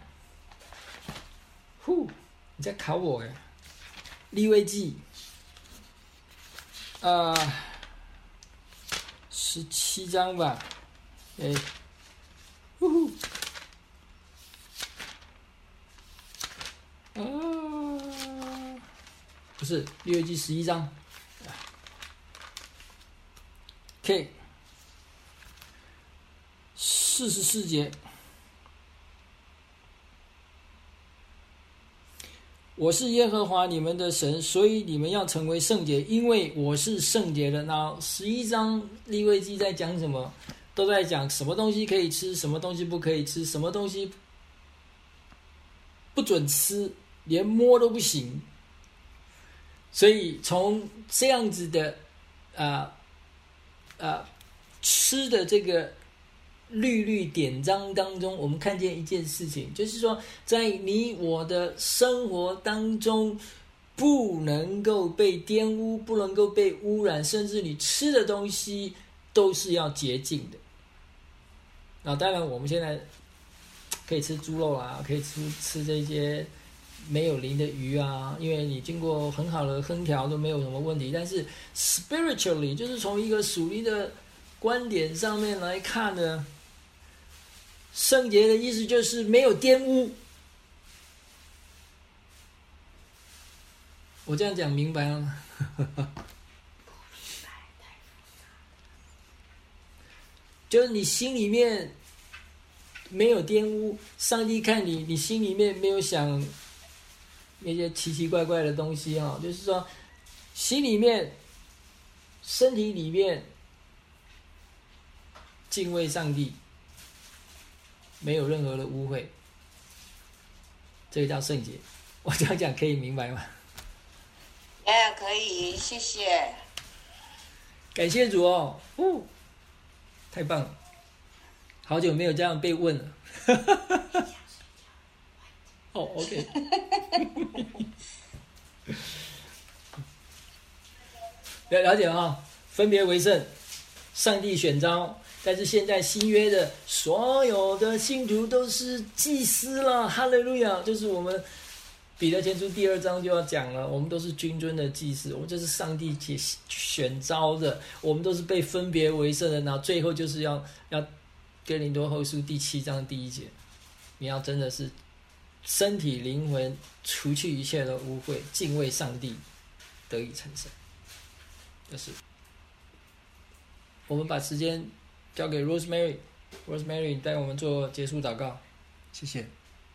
呼，你在考我哎，利未记，啊、呃，十七章吧，哎，呼呼，啊，不是利未记十一章 ，K， 四十四节。我是耶和华你们的神，所以你们要成为圣洁，因为我是圣洁的。那十一章利未记在讲什么？都在讲什么东西可以吃，什么东西不可以吃，什么东西不准吃，连摸都不行。所以从这样子的啊啊吃的这个律律典章当中，我们看见一件事情，就是说在你我的生活当中不能够被玷污，不能够被污染，甚至你吃的东西都是要洁净的。那当然我们现在可以吃猪肉啊，可以吃吃这些没有鳞的鱼啊，因为你经过很好的烹调都没有什么问题。但是 spiritually 就是从一个属灵的观点上面来看呢，圣洁的意思就是没有玷污。我这样讲明白了吗？就是你心里面没有玷污，上帝看你，你心里面没有想那些奇奇怪怪的东西啊，就是说心里面、身体里面敬畏上帝，没有任何的污秽，这个叫圣洁。我这样讲可以明白吗？ 哎，可以，谢谢。 感谢主哦，哦，太棒了，好久没有这样被问了。哦 ，OK 了了解啊，分别为圣，上帝选召，但是现在新约的所有的信徒都是祭司了，哈利路亚！就是我们彼得前书第二章就要讲了，我们都是君尊的祭司，我们就是上帝选召的，我们都是被分别为圣的。然后最后就是要要哥林多后书第七章第一节，你要真的是身体灵魂除去一切的污秽，敬畏上帝，得以成圣。就是我们把时间交给 Rosemary，Rosemary 带我们做结束祷告，谢谢。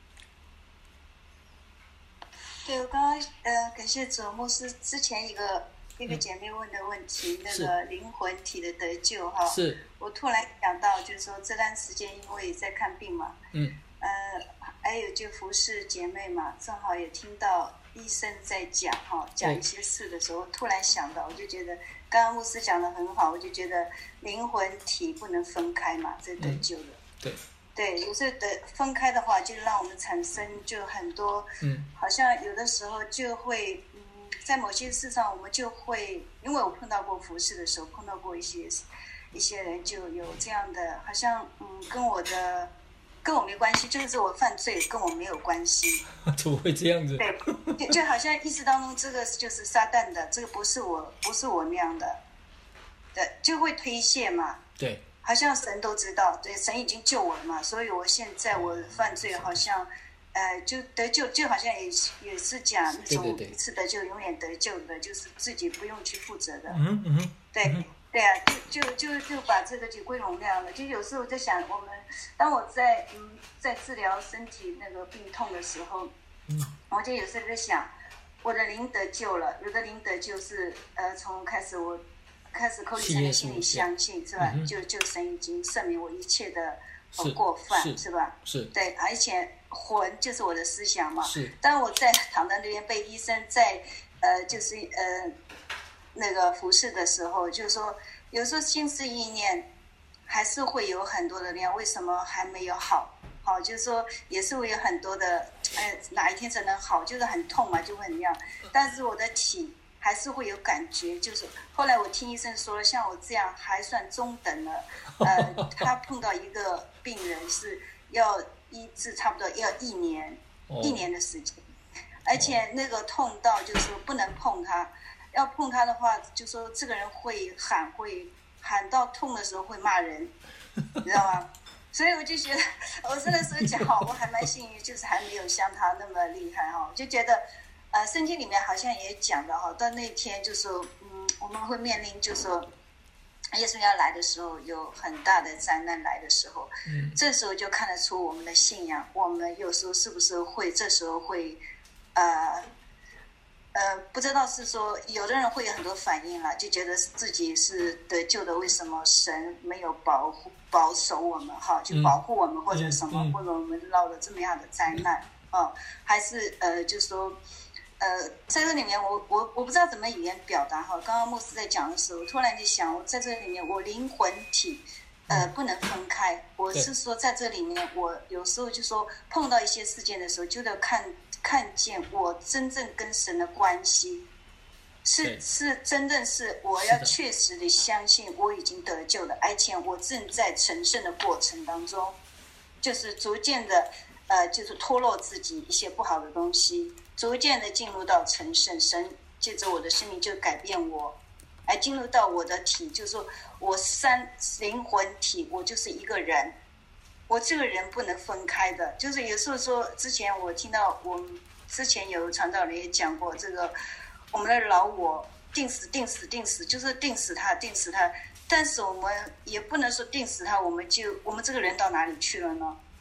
对，我刚刚呃感谢主牧师之前一个一个姐妹问的问题，嗯、那个灵魂体的得救哈， 是我突然想到，就是说这段时间因为在看病嘛， 嗯， 呃，还有就服侍姐妹嘛，正好也听到医生在讲哈，讲一些事的时候，突然想到，我就觉得刚刚牧师讲的很好，我就觉得灵魂体不能分开嘛，这得救的， 嗯、对。 对，有时候的分开的话，就让我们产生就很多， 嗯， 好像有的时候就会，嗯，在某些事上我们就会，因为我碰到过服侍的时候，碰到过一些一些人就有这样的，好像嗯，跟我的跟我没关系，就是我犯罪跟我没有关系， 怎么会这样子？ 对，就就好像意识当中这个就是撒旦的，这个不是我，不是我那样的，对，就会推卸嘛， 对。 好像神都知道，对，神已经救我了嘛，所以我现在我犯罪好像，呃，就得救，就好像也也是讲那种一次得救永远得救的，就是自己不用去负责的。 嗯嗯。 对、嗯、对啊，就就就就把这个就归容量了。就有时候在想，我们当我在嗯在治疗身体那个病痛的时候， 嗯， 我就有时候在想，我的灵得救了，有的灵得救是呃从开始我。开始口里承认，心里相信，是吧？嗯、就就神已经赦免我一切的、呃、过犯， 是, 是吧？ 是。 对，而且魂就是我的思想嘛。 是。 当我在躺在那边被医生在呃，就是呃那个服侍的时候，就是说有时候心思意念还是会有很多的量，为什么还没有好？好，就是说也是会有很多的，呃，哪一天才能好？就是很痛嘛，就会很那样。但是我的体。还是会有感觉，就是后来我听医生说了，像我这样还算中等了，呃，他碰到一个病人是要医治，差不多要一年，哦、一年的时间，而且那个痛到就是说不能碰他，要碰他的话，就说这个人会喊，会喊到痛的时候会骂人，你知道吗？所以我就觉得，我这个时候讲好，我还蛮幸运，就是还没有像他那么厉害哈，就觉得。呃，圣经里面好像也讲的哈，到那天就说，嗯，我们会面临就说，耶稣要来的时候，有很大的灾难来的时候， 嗯， 这时候就看得出我们的信仰，我们有时候是不是会，这时候会，呃，呃，不知道是说，有的人会有很多反应了，就觉得自己是得救的，为什么神没有保护保守我们哈，就保护我们、嗯、或者什么，嗯、或者我们落了这么样的灾难哦，还是呃，就说。呃，在这里面我，我我我不知道怎么语言表达哈。刚刚牧师在讲的时候，我突然就想，我在这里面，我灵魂体，呃，不能分开。我是说，在这里面，我有时候就说碰到一些事件的时候，就得看看见我真正跟神的关系，是是真正是我要确实的相信我已经得救了，而且我正在成圣的过程当中，就是逐渐的，呃，就是脱落自己一些不好的东西。逐渐的进入到成圣，神借着我的生命就改变我，而进入到我的体，就是说我三灵魂体，我就是一个人，我这个人不能分开的。就是有时候说，之前我听到我们之前有传道人也讲过，这个我们的老我定死定死定死，就是定死他定死他，但是我们也不能说定死他，我们就我们这个人到哪里去了呢？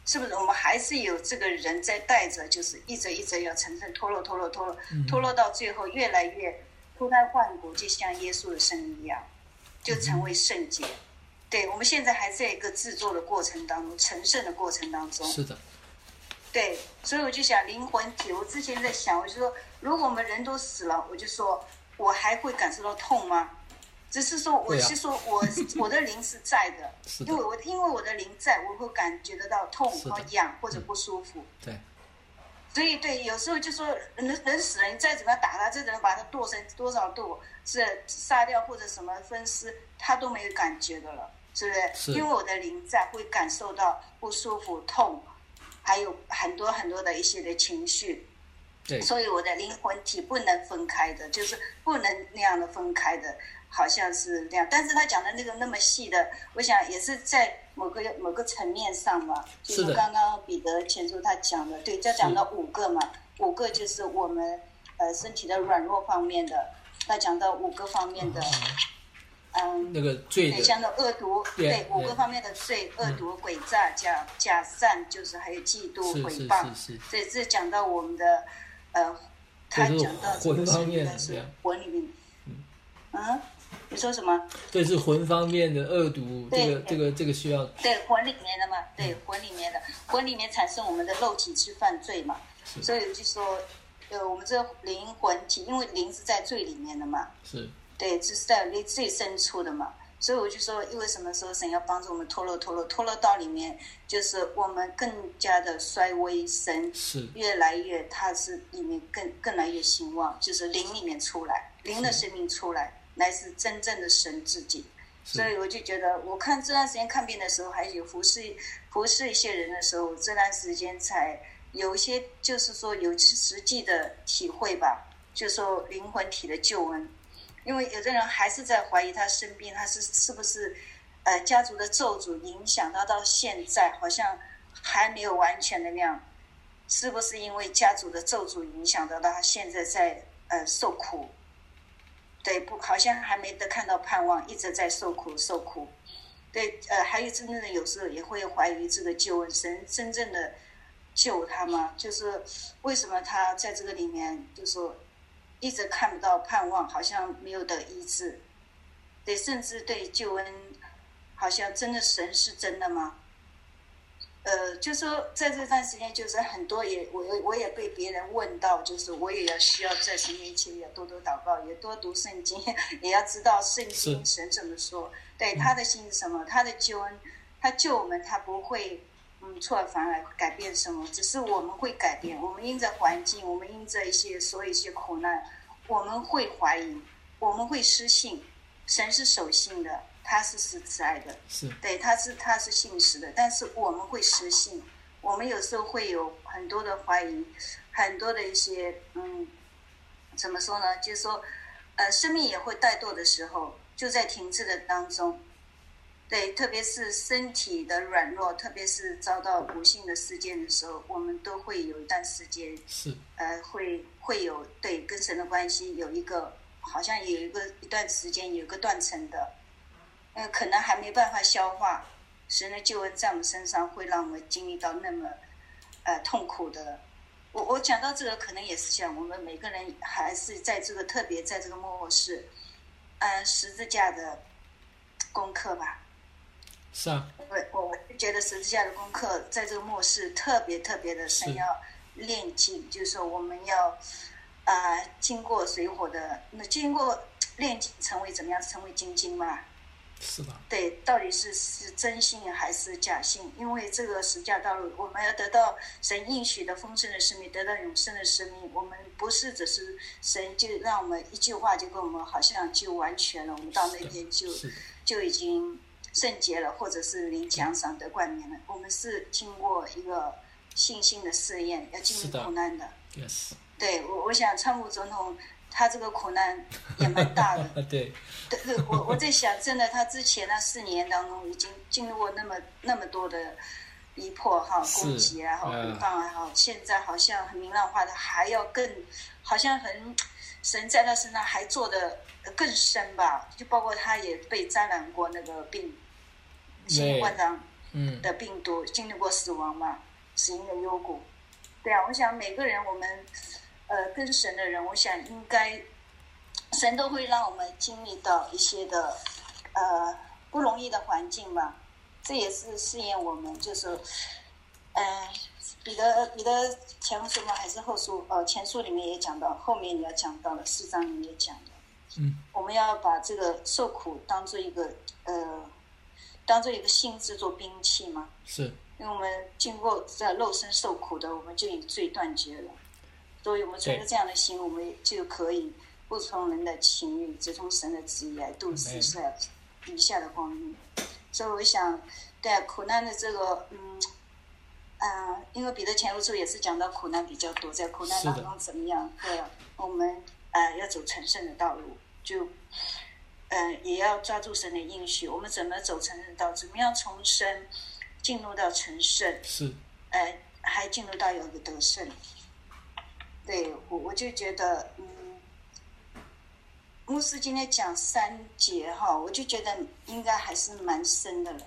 是不是我们还是有这个人在带着，就是一直一直要成圣，脱落脱落脱落，脱落到最后越来越脱胎换骨，就像耶稣的生命一样，就成为圣洁。对，我们现在还在一个制作的过程当中，成圣的过程当中。 是的。 对，所以我就想灵魂体，我之前在想，我就说，如果我们人都死了，我就说，我还会感受到痛吗？只是说，我是说我、啊、我的灵是在的， 是的， 因为我因为我的灵在，我会感觉得到痛和痒或者不舒服。 对。 所以对，有时候就说人人死了，你再怎么样打他，再怎么把他剁成多少度，是杀掉或者什么分尸，他都没有感觉的了，是不是？ 是。 因为我的灵在，会感受到不舒服、痛，还有很多很多的一些的情绪。 对。 所以我的灵魂体不能分开的，就是不能那样的分开的。好像是这样，但是他讲的那个那么细的，我想也是在某个某个层面上嘛，就是刚刚彼得前书他讲的，对，就讲到五个嘛，五个就是我们呃身体的软弱方面的，他讲到五个方面的，嗯， 那个罪的， 像那恶毒，对，五个方面的罪，恶毒、诡诈、假假善，就是还有嫉妒、诽谤，所以这讲到我们的呃，他讲到这个魂方面的是魂里面，嗯。你说什么？ 对，是魂方面的恶毒，这个这个这个需要。 对，魂里面的嘛，对，魂里面的，魂里面产生我们的肉体去犯罪嘛，所以就说，呃，我们这个灵魂体，因为灵是在最里面的嘛， 是， 对，这是在最深处的嘛，所以我就说，因为什么时候神要帮助我们脱落脱落脱落到里面，就是我们更加的衰微，神是越来越，它是里面更更来越兴旺，就是灵里面出来，灵的生命出来。乃是真正的神自己，所以我就觉得，我看这段时间看病的时候，还有服侍服侍一些人的时候，这段时间才有一些，就是说有实际的体会吧，就是说灵魂体的救恩。因为有的人还是在怀疑他生病，他是是不是呃家族的咒诅影响他到现在，好像还没有完全的那样，是不是因为家族的咒诅影响到他现在在呃受苦？对，不，好像还没得看到盼望，一直在受苦受苦。对，呃，还有真正的有时候也会怀疑这个救恩，神真正的救他吗？就是为什么他在这个里面，就是说一直看不到盼望，好像没有得医治。对，甚至对救恩，好像真的神是真的吗？呃，就说在这段时间，就是很多也我我也被别人问到，就是我也要需要在神面前也多多祷告，也多读圣经，也要知道圣经神怎么说。对，他的心是什么？他的救恩，他救我们，他不会嗯错反而改变什么，只是我们会改变。我们因着环境，我们因着一些所有一些苦难，我们会怀疑，我们会失信。神是守信的。他是是慈爱的， 是对，他是他是信实的，但是我们会失信，我们有时候会有很多的怀疑，很多的一些嗯，怎么说呢？就是说，呃，生命也会怠惰的时候，就在停滞的当中，对，特别是身体的软弱，特别是遭到不幸的事件的时候，我们都会有一段时间是呃，会会有对跟神的关系有一个好像有一个一段时间有一个断层的。呃，可能还没办法消化神的救恩在我们身上，会让我们经历到那么呃痛苦的。我我讲到这个，可能也是想我们每个人还是在这个特别在这个末世，呃，十字架的功课吧。 是啊。 我我觉得十字架的功课在这个末世特别特别的神要炼净，就是说我们要啊、呃、经过水火的，那经过炼净成为怎么样？成为精金嘛。 是吧？ 对，到底是是真信还是假信？因为这个十架道路，我们要得到神应许的丰盛的生命，得到永生的生命。我们不是只是神就让我们一句话就跟我们好像就完全了，我们到那天就就已经圣洁了，或者是领奖赏得冠冕了。我们是经过一个信心的试验，要经历苦难的。 Yes。 对，我我想川普总统。他这个苦难也蛮大的， 对， 对，我我在想，真的，他之前那四年当中已经经历过那么那么多的逼迫哈、攻击啊、哈诽谤啊，哈，现在好像很明朗化的，还要更，好像很神在他身上还做的更深吧，就包括他也被沾染过那个病，新冠状嗯的病毒，经历过死亡嘛，死因的幽谷。对啊，我想每个人我们呃跟神的人，我想应该神都会让我们经历到一些的呃不容易的环境吧，这也是试验我们，就是呃彼得彼得前书吗？还是后书？呃，前书里面也讲到，后面也要讲到了，四章里面也讲的。 嗯， 我们要把这个受苦当做一个呃，当做一个心智做兵器嘛。 是， 因为我们经过在肉身受苦的，我们就与罪断绝了。所以我们存着这样的心，我们就可以不从人的情欲，只从神的旨意来度世下余下的光阴。所以我想，对苦难的这个，嗯。啊、呃，因为彼得前书也是讲到苦难比较多，在苦难当中怎么样？对啊，我们呃要走成圣的道路，就呃也要抓住神的应许。我们怎么走成圣道？怎么样从生进入到成圣？ 是， 呃，还进入到有个得胜。对我，我就觉得，嗯，牧师今天讲三节哈，我就觉得应该还是蛮深的了。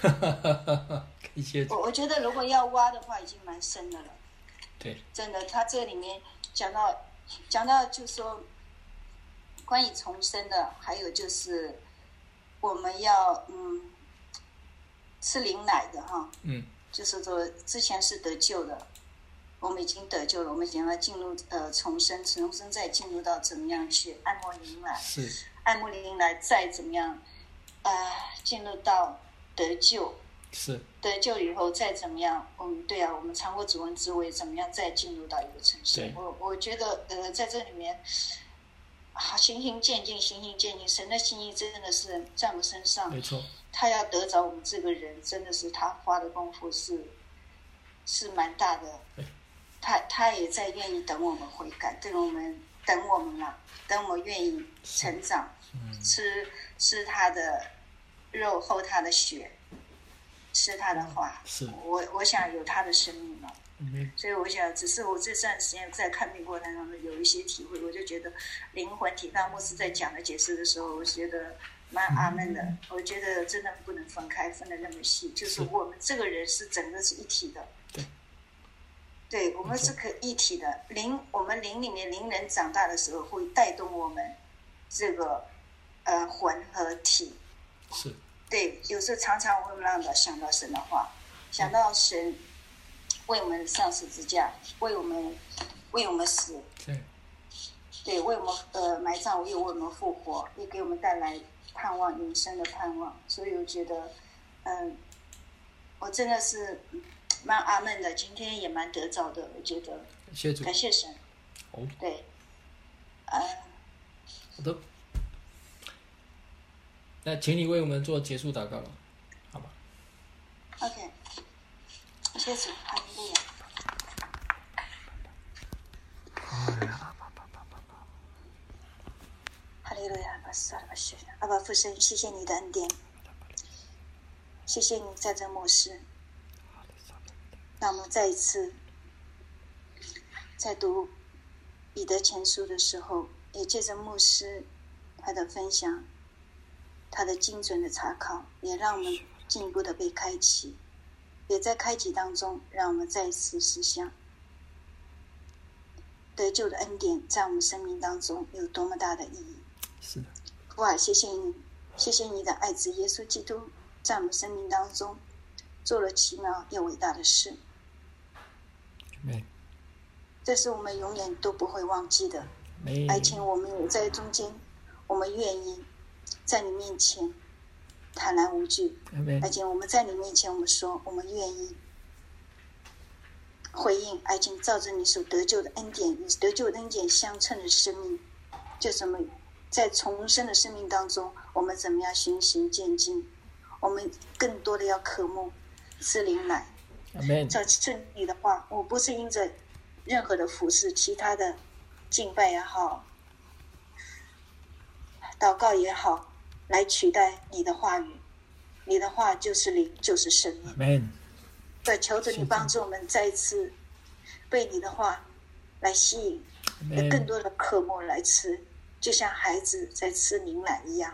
我我觉得如果要挖的话，已经蛮深的了。 对， 真的，他这里面讲到讲到，就说关于重生的，还有就是我们要嗯吃灵奶的哈， 嗯， 就是说之前是得救的，我们已经得救了，我们想要进入呃重生，重生再进入到怎么样去爱慕灵奶， 是爱慕灵奶再怎么样呃进入到得救。 是得救以后再怎么样，嗯，对啊，我们尝过主恩之味，怎么样再进入到一个成圣？我我觉得，呃，在这里面，好循序渐进，循序渐进，神的心意真的是在我们身上， 没错。 他要得着我们这个人，真的是他花的功夫是是蛮大的。他他也在愿意等我们悔改，等我们等我们啊，等我们愿意成长， 嗯、 吃吃他的肉，喝他的血。吃他的话， 是我我想有他的生命了， 嗯， 所以我想，只是我这段时间在看病过程当中有一些体会，我就觉得灵魂体，当牧师在讲的解释的时候，我觉得蛮阿门的。嗯、我觉得真的不能分开，分得那么细，就是我们这个人是整个是一体的， 对， 对，我们是可一体的灵，我们灵里面灵人长大的时候会带动我们这个呃魂和体， 是。 对，有时候常常会让我想到神的话，想到神为我们上十字架，为我们为我们死， 对， 对，为我们呃埋葬，又为我们复活，也给我们带来盼望，永生的盼望。所以我觉得，嗯，我真的是蛮阿门的，今天也蛮得着的，我觉得， 谢主， 感谢神。 哦， 对，嗯， 好的。那请你为我们做结束祷告了，好吗 ？OK， 谢主，哈利路亚。哈利路亚，巴萨巴谢，阿爸父神，谢谢你的恩典，谢谢你在这末世，让我们再一次在读彼得前书的时候，也借着牧师他的分享。他的精准的查考，也让我们进一步的被开启，也在开启当中，让我们再一次思想得救的恩典在我们生命当中有多么大的意义。 是的， 哇，谢谢你，谢谢你的爱子耶稣基督在我们生命当中做了奇妙又伟大的事。 Amen。 这是我们永远都不会忘记的。而且我们也在中间，我们愿意在你面前坦然无惧，而且我们在你面前，我们说我们愿意回应，而且照着你所得救的恩典与得救的恩典相称的生命，就是我们在重生的生命当中，我们怎么样循序渐进，我们更多的要渴慕吃灵奶。照顺你的话，我不是因着任何的服侍，其他的敬拜也好，祷告也好，来取代你的话语。你的话就是灵，就是生命。对，求着你帮助我们再一次被你的话来吸引，有更多的渴慕来吃，就像孩子在吃灵奶一样，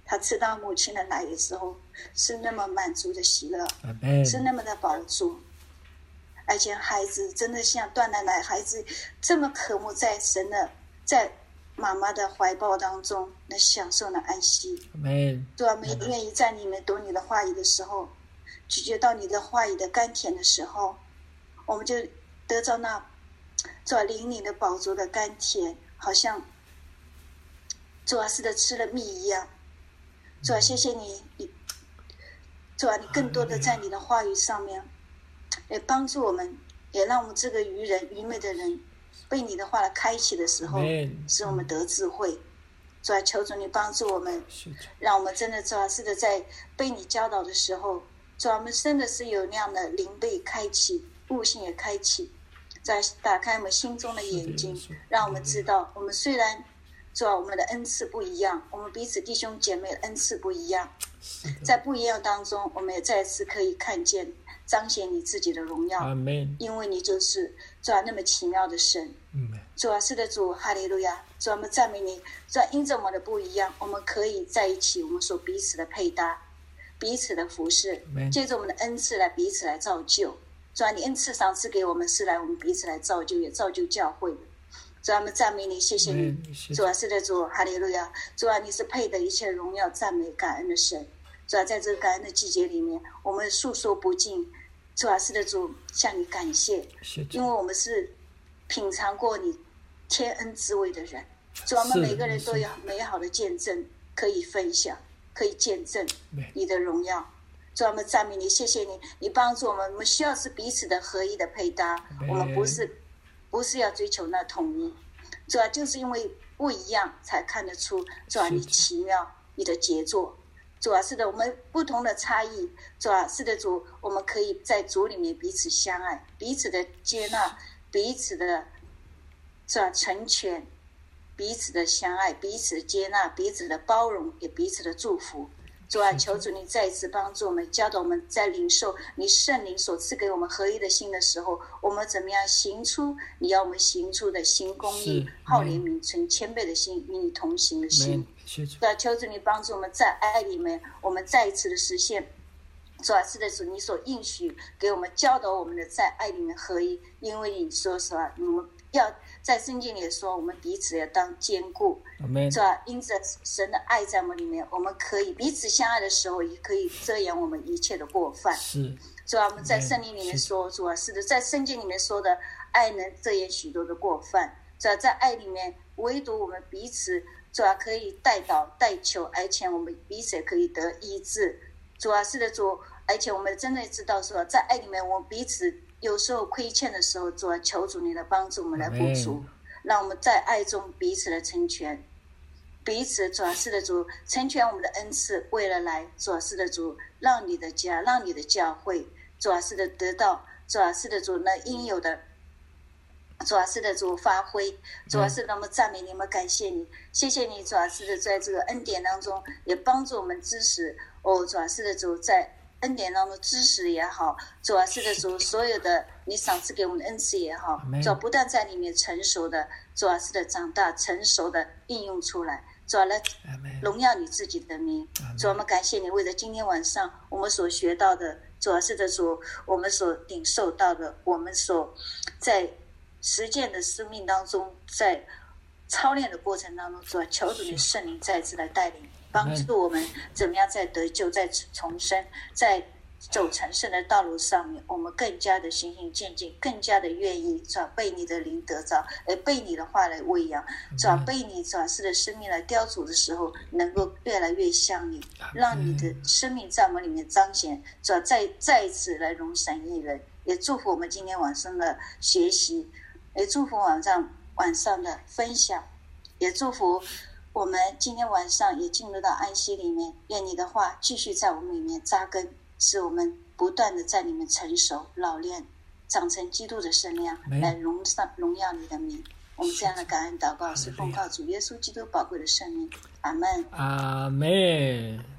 他吃到母亲的奶的时候，是那么满足的喜乐，是那么的饱足。而且孩子真的像断了奶，孩子这么渴慕在神的在妈妈的怀抱当中，能享受那安息。主啊，每愿意在你们读你的话语的时候，咀嚼到你的话语的甘甜的时候，我们就得到那主啊灵里的饱足的甘甜，好像主啊是的吃了蜜一样。主啊，谢谢你，你主啊，你更多的在你的话语上面，也帮助我们，也让我们这个愚人愚昧的人被你的话来开启的时候，使我们得智慧。主啊，求主你帮助我们，让我们真的主啊是的在被你教导的时候，主啊我们真的是有那样的灵被开启，悟性也开启，在打开我们心中的眼睛，让我们知道我们虽然主啊我们的恩赐不一样，我们彼此弟兄姐妹的恩赐不一样，在不一样当中，我们也再次可以看见彰显你自己的荣耀。因为你就是主啊那么奇妙的神。主啊是的主，哈利路亚。主啊我们赞美你。主啊因着我们的不一样，我们可以在一起，我们所彼此的配搭，彼此的服侍，借着我们的恩赐来彼此来造就。主啊你恩赐赏赐给我们，是来我们彼此来造就，也造就教会。主啊我们赞美你，谢谢你。主啊是的主，哈利路亚。主啊你是配得一切荣耀赞美感恩的神。主啊在这个感恩的季节里面，我们诉说不尽。主啊是的主，向你感谢，因为我们是品尝过你天恩滋味的人。主啊我们每个人都有美好的见证可以分享，可以见证你的荣耀。主啊我们赞美你，谢谢你，你帮助我们，我们需要是彼此的合一的配搭，我们不是不是要追求那统一。主啊就是因为不一样才看得出主啊你奇妙，你的杰作。主啊是的，我们不同的差异，主啊是的主，我们可以在主里面彼此相爱，彼此的接纳，彼此的主啊成全，彼此的相爱，彼此的接纳，彼此的包容，也彼此的祝福。主啊求主你再一次帮助我们，教导我们在领受你圣灵所赐给我们合一的心的时候，我们怎么样行出你要我们行出的行公义、好怜悯、存谦卑的心，与你同行的心。主啊求主你帮助我们在爱里面，我们再一次的实现主啊是的主你所应许给我们教导我们的在爱里面合一。因为你说实话，我们要在圣经里说我们彼此要当坚固。主啊因着神的爱在我们里面，我们可以彼此相爱的时候，也可以遮掩我们一切的过犯。是主啊我们在圣经里面说，主啊是的，在圣经里面说的爱能遮掩许多的过犯。主啊在爱里面，唯独我们彼此主啊可以代祷代求，而且我们彼此也可以得医治。主啊是的主，而且我们真的知道说在爱里面，我们彼此有时候亏欠的时候，主啊求主你的帮助我们来补足，让我们在爱中彼此的成全，彼此主啊是的主成全我们的恩赐，为了来主啊是的主让你的家，让你的教会主啊是的得到主啊是的主那应有的主啊是的主发挥。主啊是的我们赞美你，我们感谢你，谢谢你主啊是的在这个恩典当中也帮助我们支持哦。主啊是的主在恩典当中知识也好，主啊是的主所有的你赏赐给我们的恩赐也好，主啊不但在里面成熟的主啊是的长大成熟的应用出来，主啊来荣耀你自己的名。主啊我们感谢你，为了今天晚上我们所学到的，主啊是的主我们所领受到的，我们所在实践的生命当中，在操练的过程当中，主啊求主你圣灵再次来带领帮助我们怎么样在得救，在重生，在走成圣的道路上面，我们更加的循序渐进，更加的愿意主啊被你的灵得着，而被你的话来喂养，主啊被你主啊是的生命来雕琢的时候，能够越来越像你，让你的生命在我们里面彰显，主啊再再一次来荣神益人。也祝福我们今天晚上的学习，也祝福晚上晚上的分享，也祝福我们今天晚上也进入到安息里面，愿你的话继续在我们里面扎根，使我们不断的在里面成熟老练，长成基督的身量，来荣上荣耀你的名。我们这样的感恩祷告是奉靠主耶稣基督宝贵的圣名，阿们。 阿们。